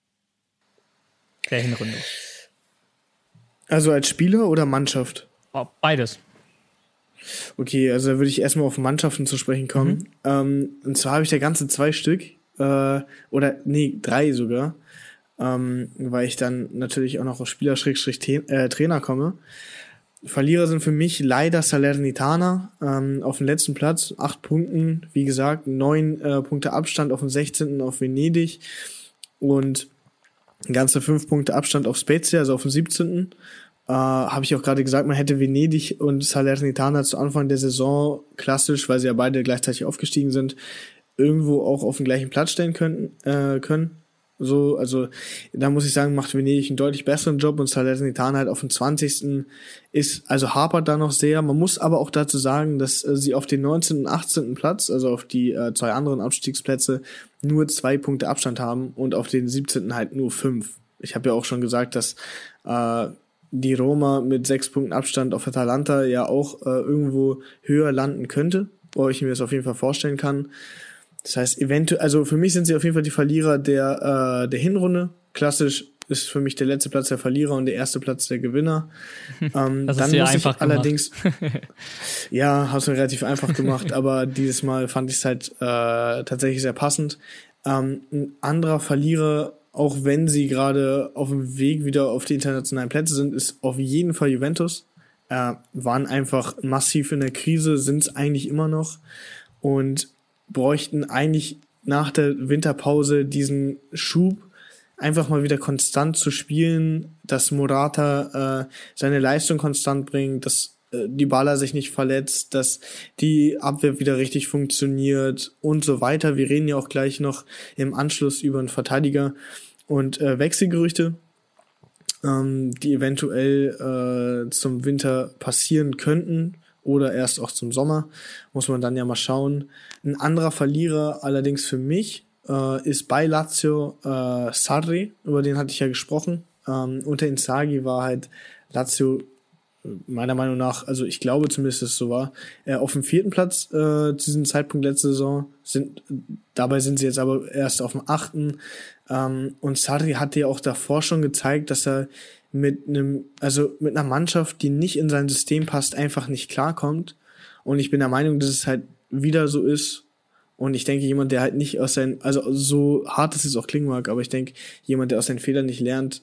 [SPEAKER 2] der Hinrunde?
[SPEAKER 3] Also als Spieler oder Mannschaft?
[SPEAKER 2] Oh, beides.
[SPEAKER 3] Okay, also da würde ich erstmal auf Mannschaften zu sprechen kommen. Und zwar habe ich da ganze 2 Stück, 3 sogar, weil ich dann natürlich auch noch auf Spieler-Trainer komme. Verlierer sind für mich leider Salernitana auf dem letzten Platz, 8 Punkten, wie gesagt, 9 Punkte Abstand auf dem 16. auf Venedig und ganze 5 Punkte Abstand auf Spezia, also auf dem 17. Habe ich auch gerade gesagt, man hätte Venedig und Salernitana zu Anfang der Saison klassisch, weil sie ja beide gleichzeitig aufgestiegen sind, irgendwo auch auf den gleichen Platz stellen können. So, also da muss ich sagen, macht Venedig einen deutlich besseren Job und Salernitana halt auf dem 20. hapert da noch sehr. Man muss aber auch dazu sagen, dass sie auf den 19. und 18. Platz, also auf die 2 anderen Abstiegsplätze, nur 2 Punkte Abstand haben und auf den 17. halt nur 5. Ich habe ja auch schon gesagt, dass die Roma mit 6 Punkten Abstand auf Atalanta ja auch irgendwo höher landen könnte, wo ich mir das auf jeden Fall vorstellen kann. Das heißt, eventuell, also für mich sind sie auf jeden Fall die Verlierer der Hinrunde. Klassisch ist für mich der letzte Platz der Verlierer und der erste Platz der Gewinner.
[SPEAKER 2] Das
[SPEAKER 3] dann
[SPEAKER 2] ist sehr
[SPEAKER 3] muss
[SPEAKER 2] einfach
[SPEAKER 3] ich allerdings, ja, hast du relativ einfach gemacht, aber dieses Mal fand ich es halt tatsächlich sehr passend. Ein anderer Verlierer, auch wenn sie gerade auf dem Weg wieder auf die internationalen Plätze sind, ist auf jeden Fall Juventus. Waren einfach massiv in der Krise, sind es eigentlich immer noch und bräuchten eigentlich nach der Winterpause diesen Schub, einfach mal wieder konstant zu spielen, dass Morata seine Leistung konstant bringt, dass Dybala sich nicht verletzt, dass die Abwehr wieder richtig funktioniert und so weiter. Wir reden ja auch gleich noch im Anschluss über einen Verteidiger und Wechselgerüchte, die eventuell zum Winter passieren könnten oder erst auch zum Sommer, muss man dann ja mal schauen. Ein anderer Verlierer allerdings für mich ist bei Lazio Sarri, über den hatte ich ja gesprochen. Unter Inzaghi war halt Lazio meiner Meinung nach, also ich glaube zumindest, dass es so war, auf dem 4. Platz zu diesem Zeitpunkt letzte Saison. Dabei sind sie jetzt aber erst auf dem 8. Und Sarri hatte ja auch davor schon gezeigt, dass er mit einer Mannschaft, die nicht in sein System passt, einfach nicht klarkommt. Und ich bin der Meinung, dass es halt wieder so ist. Und ich denke, jemand, der halt nicht also so hart es jetzt auch klingen mag, aber ich denke, jemand, der aus seinen Fehlern nicht lernt,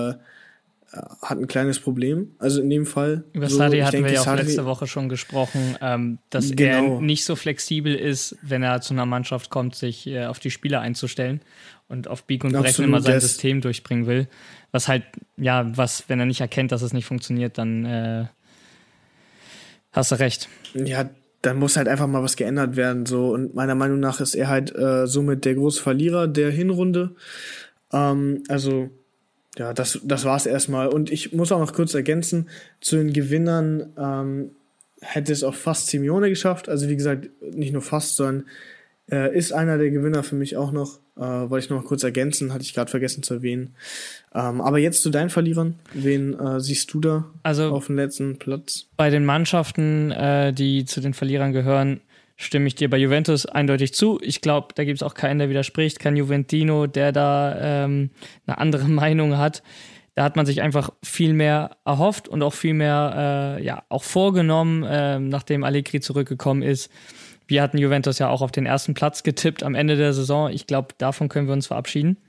[SPEAKER 3] hat ein kleines Problem. Also in dem Fall.
[SPEAKER 2] Über Sarri hatten wir ja auch letzte Woche schon gesprochen, dass er nicht so flexibel ist, wenn er zu einer Mannschaft kommt, sich auf die Spieler einzustellen und auf Bieg und Brechen immer sein System durchbringen will. Was halt, ja, wenn er nicht erkennt, dass es nicht funktioniert, dann hast du recht.
[SPEAKER 3] Ja, dann muss halt einfach mal was geändert werden. So. Und meiner Meinung nach ist er halt somit der große Verlierer der Hinrunde. Also, ja, das war's erstmal. Und ich muss auch noch kurz ergänzen, zu den Gewinnern hätte es auch fast Simeone geschafft. Also wie gesagt, nicht nur fast, sondern ist einer der Gewinner für mich auch noch. Wollte ich noch kurz ergänzen, hatte ich gerade vergessen zu erwähnen. Aber jetzt zu deinen Verlierern. Wen siehst du da auf dem letzten Platz?
[SPEAKER 2] Bei den Mannschaften, die zu den Verlierern gehören, stimme ich dir bei Juventus eindeutig zu. Ich glaube, da gibt es auch keinen, der widerspricht. Kein Juventino, der da eine andere Meinung hat. Da hat man sich einfach viel mehr erhofft und auch viel mehr auch vorgenommen, nachdem Allegri zurückgekommen ist. Wir hatten Juventus ja auch auf den ersten Platz getippt am Ende der Saison. Ich glaube, davon können wir uns verabschieden.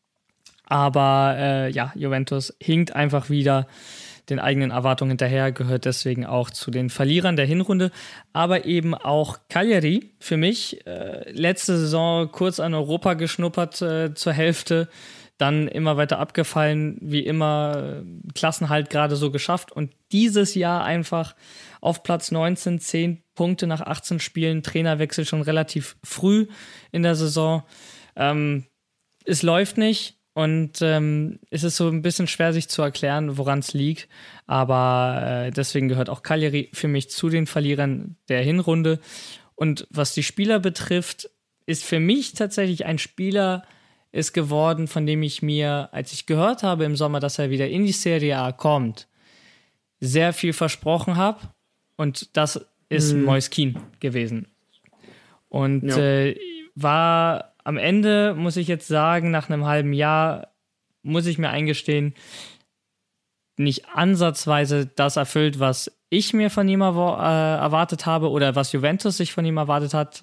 [SPEAKER 2] Aber Juventus hinkt einfach wieder den eigenen Erwartungen hinterher, gehört deswegen auch zu den Verlierern der Hinrunde. Aber eben auch Cagliari für mich. Letzte Saison kurz an Europa geschnuppert zur Hälfte. Dann immer weiter abgefallen, wie immer, Klassenhalt gerade so geschafft. Und dieses Jahr einfach auf Platz 19, 10 Punkte nach 18 Spielen, Trainerwechsel schon relativ früh in der Saison. Es läuft nicht und es ist so ein bisschen schwer, sich zu erklären, woran es liegt. Aber deswegen gehört auch Cagliari für mich zu den Verlierern der Hinrunde. Und was die Spieler betrifft, ist für mich tatsächlich ein Spieler ist geworden, von dem ich mir, als ich gehört habe im Sommer, dass er wieder in die Serie A kommt, sehr viel versprochen habe. Und das ist Moise Kean gewesen. Und war am Ende, muss ich jetzt sagen, nach einem halben Jahr, muss ich mir eingestehen, nicht ansatzweise das erfüllt, was ich mir von ihm erwartet habe oder was Juventus sich von ihm erwartet hat.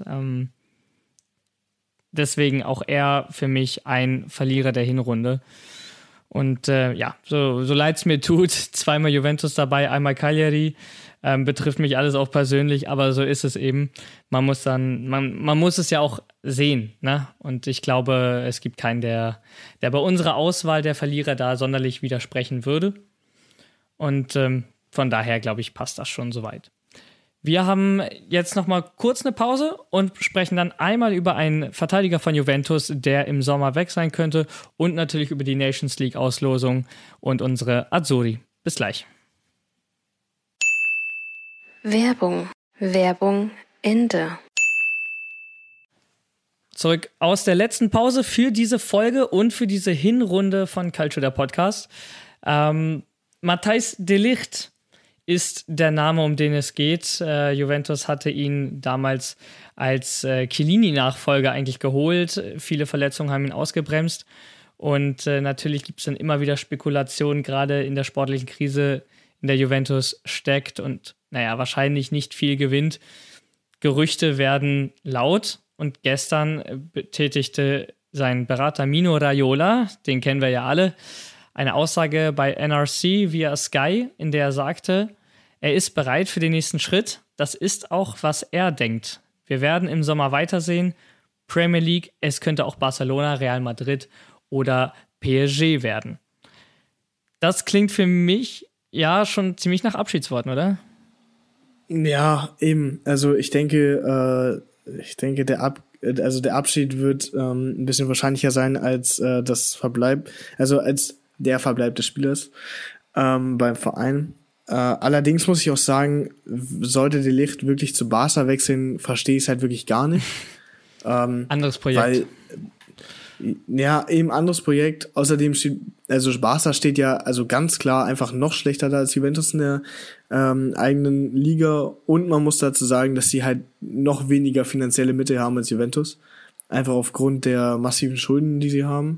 [SPEAKER 2] Deswegen auch er für mich ein Verlierer der Hinrunde. Und so leid es mir tut, zweimal Juventus dabei, einmal Cagliari, betrifft mich alles auch persönlich, aber so ist es eben. Man muss es ja auch sehen, ne? Und ich glaube, es gibt keinen, der bei unserer Auswahl der Verlierer da sonderlich widersprechen würde. Und von daher, glaube ich, passt das schon soweit. Wir haben jetzt noch mal kurz eine Pause und sprechen dann einmal über einen Verteidiger von Juventus, der im Sommer weg sein könnte und natürlich über die Nations League Auslosung und unsere Azzurri. Bis gleich.
[SPEAKER 4] Werbung Ende.
[SPEAKER 2] Zurück aus der letzten Pause für diese Folge und für diese Hinrunde von Calcio, der Podcast. Matthijs de Ligt ist der Name, um den es geht. Juventus hatte ihn damals als Chiellini-Nachfolger eigentlich geholt. Viele Verletzungen haben ihn ausgebremst. Und natürlich gibt es dann immer wieder Spekulationen, gerade in der sportlichen Krise, in der Juventus steckt und wahrscheinlich nicht viel gewinnt. Gerüchte werden laut und gestern betätigte sein Berater Mino Raiola, den kennen wir ja alle, eine Aussage bei NRC via Sky, in der er sagte, er ist bereit für den nächsten Schritt. Das ist auch, was er denkt. Wir werden im Sommer weitersehen. Premier League, es könnte auch Barcelona, Real Madrid oder PSG werden. Das klingt für mich ja schon ziemlich nach Abschiedsworten, oder?
[SPEAKER 3] Ja, eben. Also ich denke, der Abschied wird ein bisschen wahrscheinlicher sein als das Verbleib, also als der Verbleib des Spielers beim Verein. Allerdings muss ich auch sagen, sollte de Ligt wirklich zu Barca wechseln, verstehe ich es halt wirklich gar nicht.
[SPEAKER 2] Anderes Projekt.
[SPEAKER 3] Eben anderes Projekt. Außerdem steht, also Barca steht ja also ganz klar einfach noch schlechter da als Juventus in der eigenen Liga. Und man muss dazu sagen, dass sie halt noch weniger finanzielle Mittel haben als Juventus. Einfach aufgrund der massiven Schulden, die sie haben.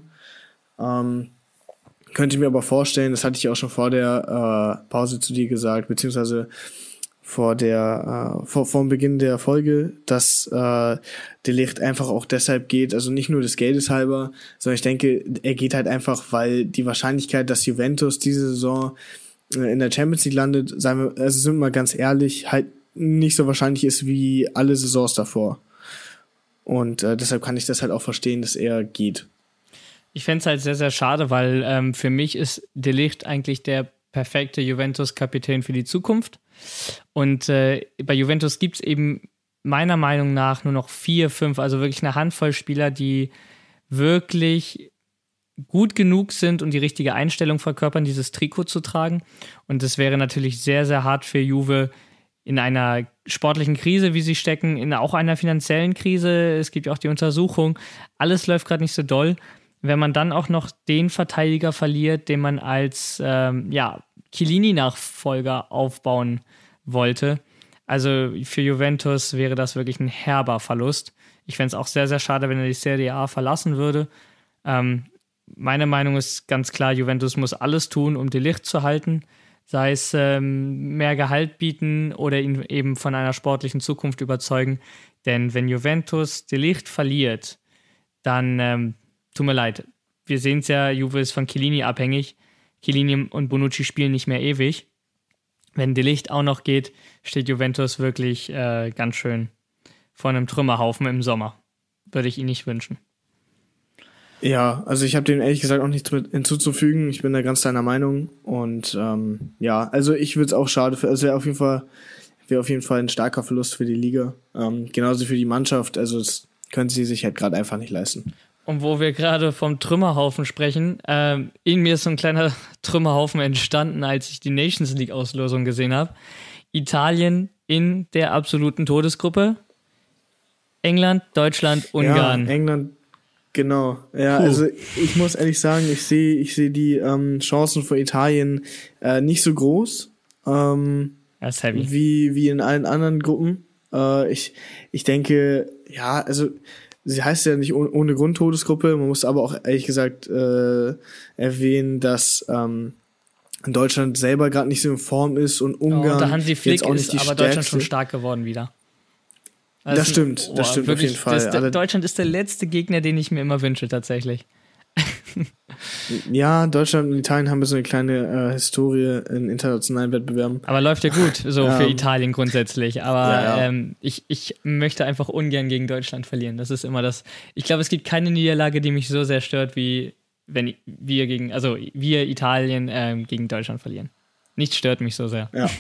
[SPEAKER 3] Könnte ich mir aber vorstellen, das hatte ich auch schon vor der Pause zu dir gesagt, beziehungsweise vor dem Beginn der Folge, dass de Ligt einfach auch deshalb geht, also nicht nur des Geldes halber, sondern ich denke, er geht halt einfach, weil die Wahrscheinlichkeit, dass Juventus diese Saison in der Champions League landet, sind wir mal ganz ehrlich, halt nicht so wahrscheinlich ist wie alle Saisons davor. Und deshalb kann ich das halt auch verstehen, dass er geht.
[SPEAKER 2] Ich fände es halt sehr, sehr schade, weil für mich ist de Ligt eigentlich der perfekte Juventus-Kapitän für die Zukunft. Und bei Juventus gibt es eben meiner Meinung nach nur noch 4, 5, also wirklich eine Handvoll Spieler, die wirklich gut genug sind und die richtige Einstellung verkörpern, dieses Trikot zu tragen. Und es wäre natürlich sehr, sehr hart für Juve in einer sportlichen Krise, wie sie stecken, in auch einer finanziellen Krise. Es gibt ja auch die Untersuchung. Alles läuft gerade nicht so doll. Wenn man dann auch noch den Verteidiger verliert, den man als Chiellini-Nachfolger aufbauen wollte. Also für Juventus wäre das wirklich ein herber Verlust. Ich fände es auch sehr, sehr schade, wenn er die Serie A verlassen würde. Meine Meinung ist ganz klar, Juventus muss alles tun, um De Ligt zu halten. Sei es mehr Gehalt bieten oder ihn eben von einer sportlichen Zukunft überzeugen. Denn wenn Juventus De Ligt verliert, dann tut mir leid. Wir sehen es ja, Juve ist von Chiellini abhängig. Chiellini und Bonucci spielen nicht mehr ewig. Wenn De Ligt auch noch geht, steht Juventus wirklich ganz schön vor einem Trümmerhaufen im Sommer. Würde ich ihn nicht wünschen.
[SPEAKER 3] Ja, also ich habe dem ehrlich gesagt auch nichts mit hinzuzufügen. Ich bin da ganz deiner Meinung. Und also ich würde es auch schade für, also wäre auf jeden Fall ein starker Verlust für die Liga. Genauso für die Mannschaft. Also das können sie sich halt gerade einfach nicht leisten.
[SPEAKER 2] Und wo wir gerade vom Trümmerhaufen sprechen, in mir ist so ein kleiner Trümmerhaufen entstanden, als ich die Nations League-Auslosung gesehen habe. Italien in der absoluten Todesgruppe. England, Deutschland, Ungarn.
[SPEAKER 3] Ja, England, genau. Ja, also ich muss ehrlich sagen, ich sehe die Chancen für Italien nicht so groß.
[SPEAKER 2] Das ist heavy.
[SPEAKER 3] Wie in allen anderen Gruppen. Ich denke, ja, also sie heißt ja nicht ohne Grund Todesgruppe. Man muss aber auch ehrlich gesagt erwähnen, dass Deutschland selber gerade nicht so in Form ist und Ungarn
[SPEAKER 2] da Hansi Flick
[SPEAKER 3] jetzt auch nicht
[SPEAKER 2] ist
[SPEAKER 3] die
[SPEAKER 2] aber
[SPEAKER 3] stärkste.
[SPEAKER 2] Deutschland schon stark geworden wieder. Also
[SPEAKER 3] das stimmt
[SPEAKER 2] wirklich,
[SPEAKER 3] auf jeden Fall.
[SPEAKER 2] Deutschland ist der letzte Gegner, den ich mir immer wünsche, tatsächlich.
[SPEAKER 3] Ja, Deutschland und Italien haben so eine kleine Historie in internationalen Wettbewerben.
[SPEAKER 2] Aber läuft ja gut, so für Italien grundsätzlich. Aber ich möchte einfach ungern gegen Deutschland verlieren. Das ist immer das. Ich glaube, es gibt keine Niederlage, die mich so sehr stört, wie wenn wir Italien gegen Deutschland verlieren. Nichts stört mich so sehr.
[SPEAKER 3] Ja.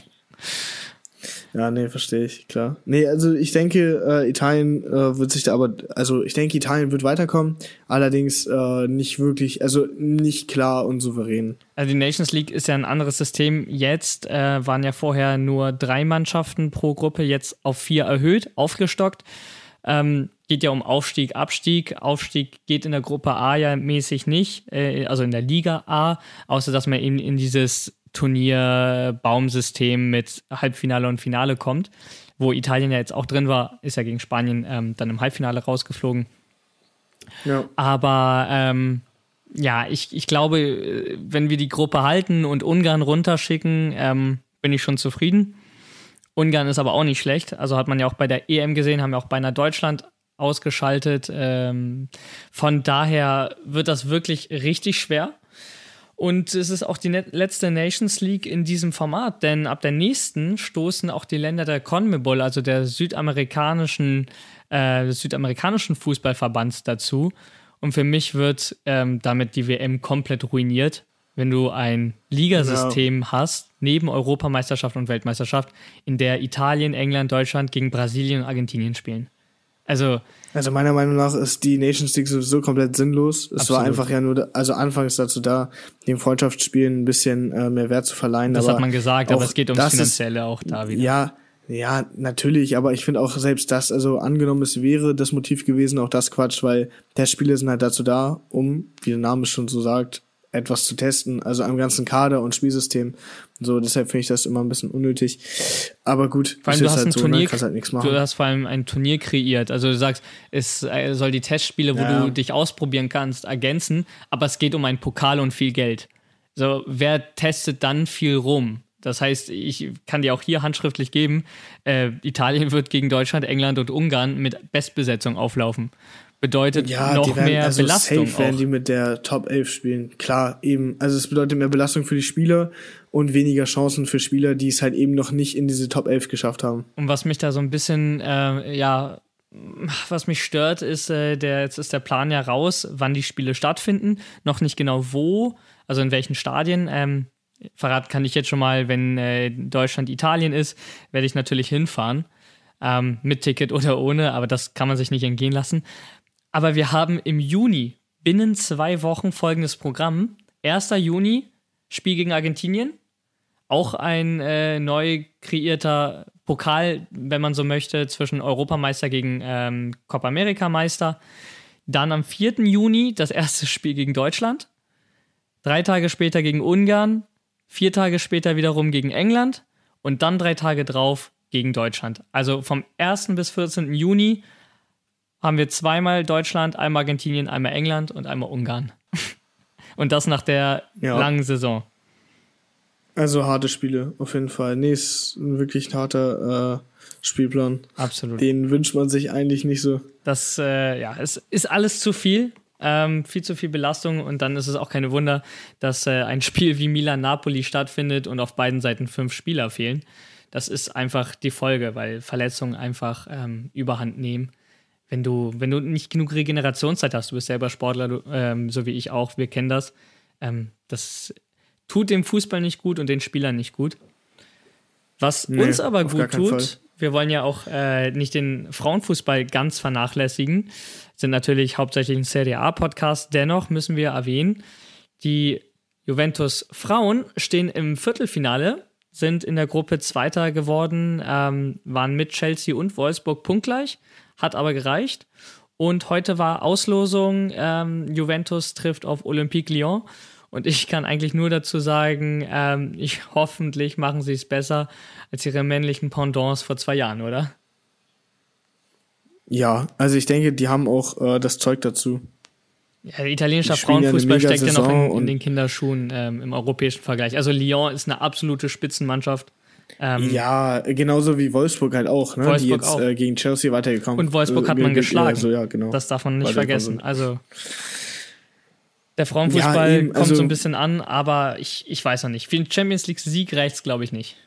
[SPEAKER 3] Ja, nee, verstehe ich, klar. Nee, also ich denke, Italien Italien wird weiterkommen, allerdings nicht wirklich, also nicht klar und souverän.
[SPEAKER 2] Also die Nations League ist ja ein anderes System. Jetzt waren ja vorher nur 3 Mannschaften pro Gruppe, jetzt auf 4 erhöht, aufgestockt. Geht ja um Aufstieg, Abstieg. Aufstieg geht in der Gruppe A ja mäßig nicht, also in der Liga A, außer dass man in dieses Turnierbaumsystem mit Halbfinale und Finale kommt, wo Italien ja jetzt auch drin war, ist ja gegen Spanien dann im Halbfinale rausgeflogen.
[SPEAKER 3] Ja.
[SPEAKER 2] Aber ich glaube, wenn wir die Gruppe halten und Ungarn runterschicken, bin ich schon zufrieden. Ungarn ist aber auch nicht schlecht, also hat man ja auch bei der EM gesehen, haben ja auch beinahe Deutschland ausgeschaltet. Von daher wird das wirklich richtig schwer. Und es ist auch die letzte Nations League in diesem Format, denn ab der nächsten stoßen auch die Länder der CONMEBOL, also des südamerikanischen Fußballverbands dazu. Und für mich wird damit die WM komplett ruiniert, wenn du ein Ligasystem hast, neben Europameisterschaft und Weltmeisterschaft, in der Italien, England, Deutschland gegen Brasilien und Argentinien spielen. Also
[SPEAKER 3] meiner Meinung nach ist die Nations League sowieso komplett sinnlos. Es war einfach ja nur, also anfangs dazu da, dem Freundschaftsspielen ein bisschen mehr Wert zu verleihen.
[SPEAKER 2] Das
[SPEAKER 3] aber
[SPEAKER 2] hat man gesagt, aber es geht ums Finanzielle auch da wieder.
[SPEAKER 3] Ja, natürlich, aber ich finde auch selbst das, also angenommen, es wäre das Motiv gewesen, auch das Quatsch, weil Testspiele sind halt dazu da, um, wie der Name schon so sagt, etwas zu testen, also am ganzen Kader und Spielsystem. So, deshalb finde ich das immer ein bisschen unnötig. Aber gut,
[SPEAKER 2] vor allem, du hast
[SPEAKER 3] halt
[SPEAKER 2] ein Turnier,
[SPEAKER 3] kannst halt nichts machen.
[SPEAKER 2] Du hast vor allem ein Turnier kreiert. Also du sagst, es soll die Testspiele, wo du dich ausprobieren kannst, ergänzen, aber es geht um einen Pokal und viel Geld. So, wer testet dann viel rum? Das heißt, ich kann dir auch hier handschriftlich geben, Italien wird gegen Deutschland, England und Ungarn mit Bestbesetzung auflaufen. Bedeutet noch mehr Belastung.
[SPEAKER 3] Safe werden die mit der Top 11 spielen. Klar, eben. Also es bedeutet mehr Belastung für die Spieler und weniger Chancen für Spieler, die es halt eben noch nicht in diese Top 11 geschafft haben.
[SPEAKER 2] Und was mich da so ein bisschen, was mich stört, ist, jetzt ist der Plan ja raus, wann die Spiele stattfinden. Noch nicht genau wo, also in welchen Stadien. verraten kann ich jetzt schon mal, wenn Deutschland Italien ist, werde ich natürlich hinfahren. Mit Ticket oder ohne, aber das kann man sich nicht entgehen lassen. Aber wir haben im Juni, binnen 2 Wochen, folgendes Programm. 1. Juni, Spiel gegen Argentinien. Auch ein neu kreierter Pokal, wenn man so möchte, zwischen Europameister gegen Copa America Meister. Dann am 4. Juni das erste Spiel gegen Deutschland. 3 Tage später gegen Ungarn. 4 Tage später wiederum gegen England. Und dann 3 Tage drauf gegen Deutschland. Also vom 1. bis 14. Juni haben wir 2-mal Deutschland, einmal Argentinien, einmal England und einmal Ungarn. Und das nach der langen Saison.
[SPEAKER 3] Also harte Spiele, auf jeden Fall. Nee, ist wirklich ein harter Spielplan.
[SPEAKER 2] Absolut.
[SPEAKER 3] Den wünscht man sich eigentlich nicht so.
[SPEAKER 2] Das, es ist alles zu viel. Viel zu viel Belastung und dann ist es auch keine Wunder, dass ein Spiel wie Milan-Napoli stattfindet und auf beiden Seiten 5 Spieler fehlen. Das ist einfach die Folge, weil Verletzungen einfach Überhand nehmen. Wenn du nicht genug Regenerationszeit hast, du bist selber Sportler, so wie ich auch, wir kennen das. Das tut dem Fußball nicht gut und den Spielern nicht gut. Was uns aber gut tut, wir wollen ja auch nicht den Frauenfußball ganz vernachlässigen, sind natürlich hauptsächlich ein Serie A-Podcast. Dennoch müssen wir erwähnen, die Juventus Frauen stehen im Viertelfinale, sind in der Gruppe Zweiter geworden, waren mit Chelsea und Wolfsburg punktgleich, hat aber gereicht. Und heute war Auslosung, Juventus trifft auf Olympique Lyon. Und ich kann eigentlich nur dazu sagen, hoffentlich machen sie es besser als ihre männlichen Pendants vor 2 Jahren, oder?
[SPEAKER 3] Ja, also ich denke, die haben auch das Zeug dazu.
[SPEAKER 2] Ja, der italienische Frauenfußball steckt ja noch in den Kinderschuhen im europäischen Vergleich. Also Lyon ist eine absolute Spitzenmannschaft.
[SPEAKER 3] Ja, genauso wie Wolfsburg halt auch, ne?
[SPEAKER 2] Wolfsburg
[SPEAKER 3] die jetzt gegen Chelsea weitergekommen.
[SPEAKER 2] Und Wolfsburg hat man geschlagen.
[SPEAKER 3] Also, ja, genau.
[SPEAKER 2] Das darf man nicht vergessen. Also der Frauenfußball kommt so ein bisschen an, aber ich weiß noch nicht. Für den Champions-League-Sieg reicht's, glaube ich, nicht.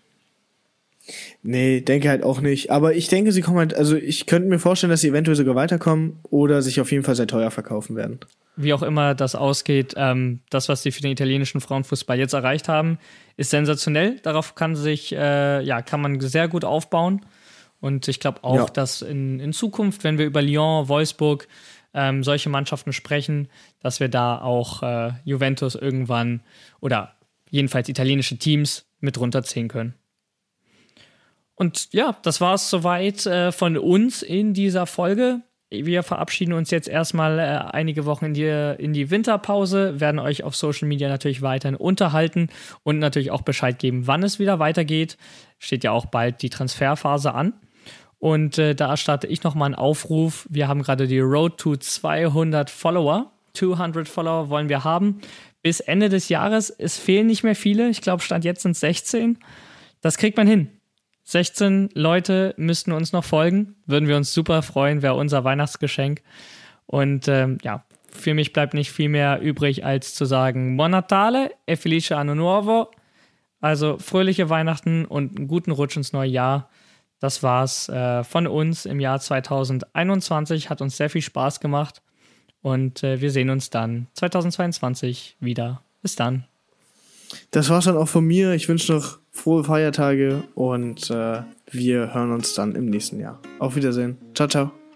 [SPEAKER 3] Nee, denke halt auch nicht. Aber ich denke, sie kommen halt, also ich könnte mir vorstellen, dass sie eventuell sogar weiterkommen oder sich auf jeden Fall sehr teuer verkaufen werden.
[SPEAKER 2] Wie auch immer das ausgeht, das, was sie für den italienischen Frauenfußball jetzt erreicht haben, ist sensationell. Darauf kann man sehr gut aufbauen. Und ich glaube auch, dass in Zukunft, wenn wir über Lyon, Wolfsburg, solche Mannschaften sprechen, dass wir da auch Juventus irgendwann oder jedenfalls italienische Teams mit runterziehen können. Und ja, das war es soweit von uns in dieser Folge. Wir verabschieden uns jetzt erstmal einige Wochen in die Winterpause, werden euch auf Social Media natürlich weiterhin unterhalten und natürlich auch Bescheid geben, wann es wieder weitergeht. Steht ja auch bald die Transferphase an. Und da starte ich nochmal einen Aufruf. Wir haben gerade die Road to 200 Follower. 200 Follower wollen wir haben. Bis Ende des Jahres. Es fehlen nicht mehr viele. Ich glaube, Stand jetzt sind es 16. Das kriegt man hin. 16 Leute müssten uns noch folgen. Würden wir uns super freuen, wäre unser Weihnachtsgeschenk. Und für mich bleibt nicht viel mehr übrig, als zu sagen Buon Natale e felice anno nuovo. Also fröhliche Weihnachten und einen guten Rutsch ins neue Jahr. Das war's von uns im Jahr 2021. Hat uns sehr viel Spaß gemacht. Und wir sehen uns dann 2022 wieder. Bis dann.
[SPEAKER 3] Das war's dann auch von mir. Ich wünsche noch frohe Feiertage und wir hören uns dann im nächsten Jahr. Auf Wiedersehen. Ciao, ciao.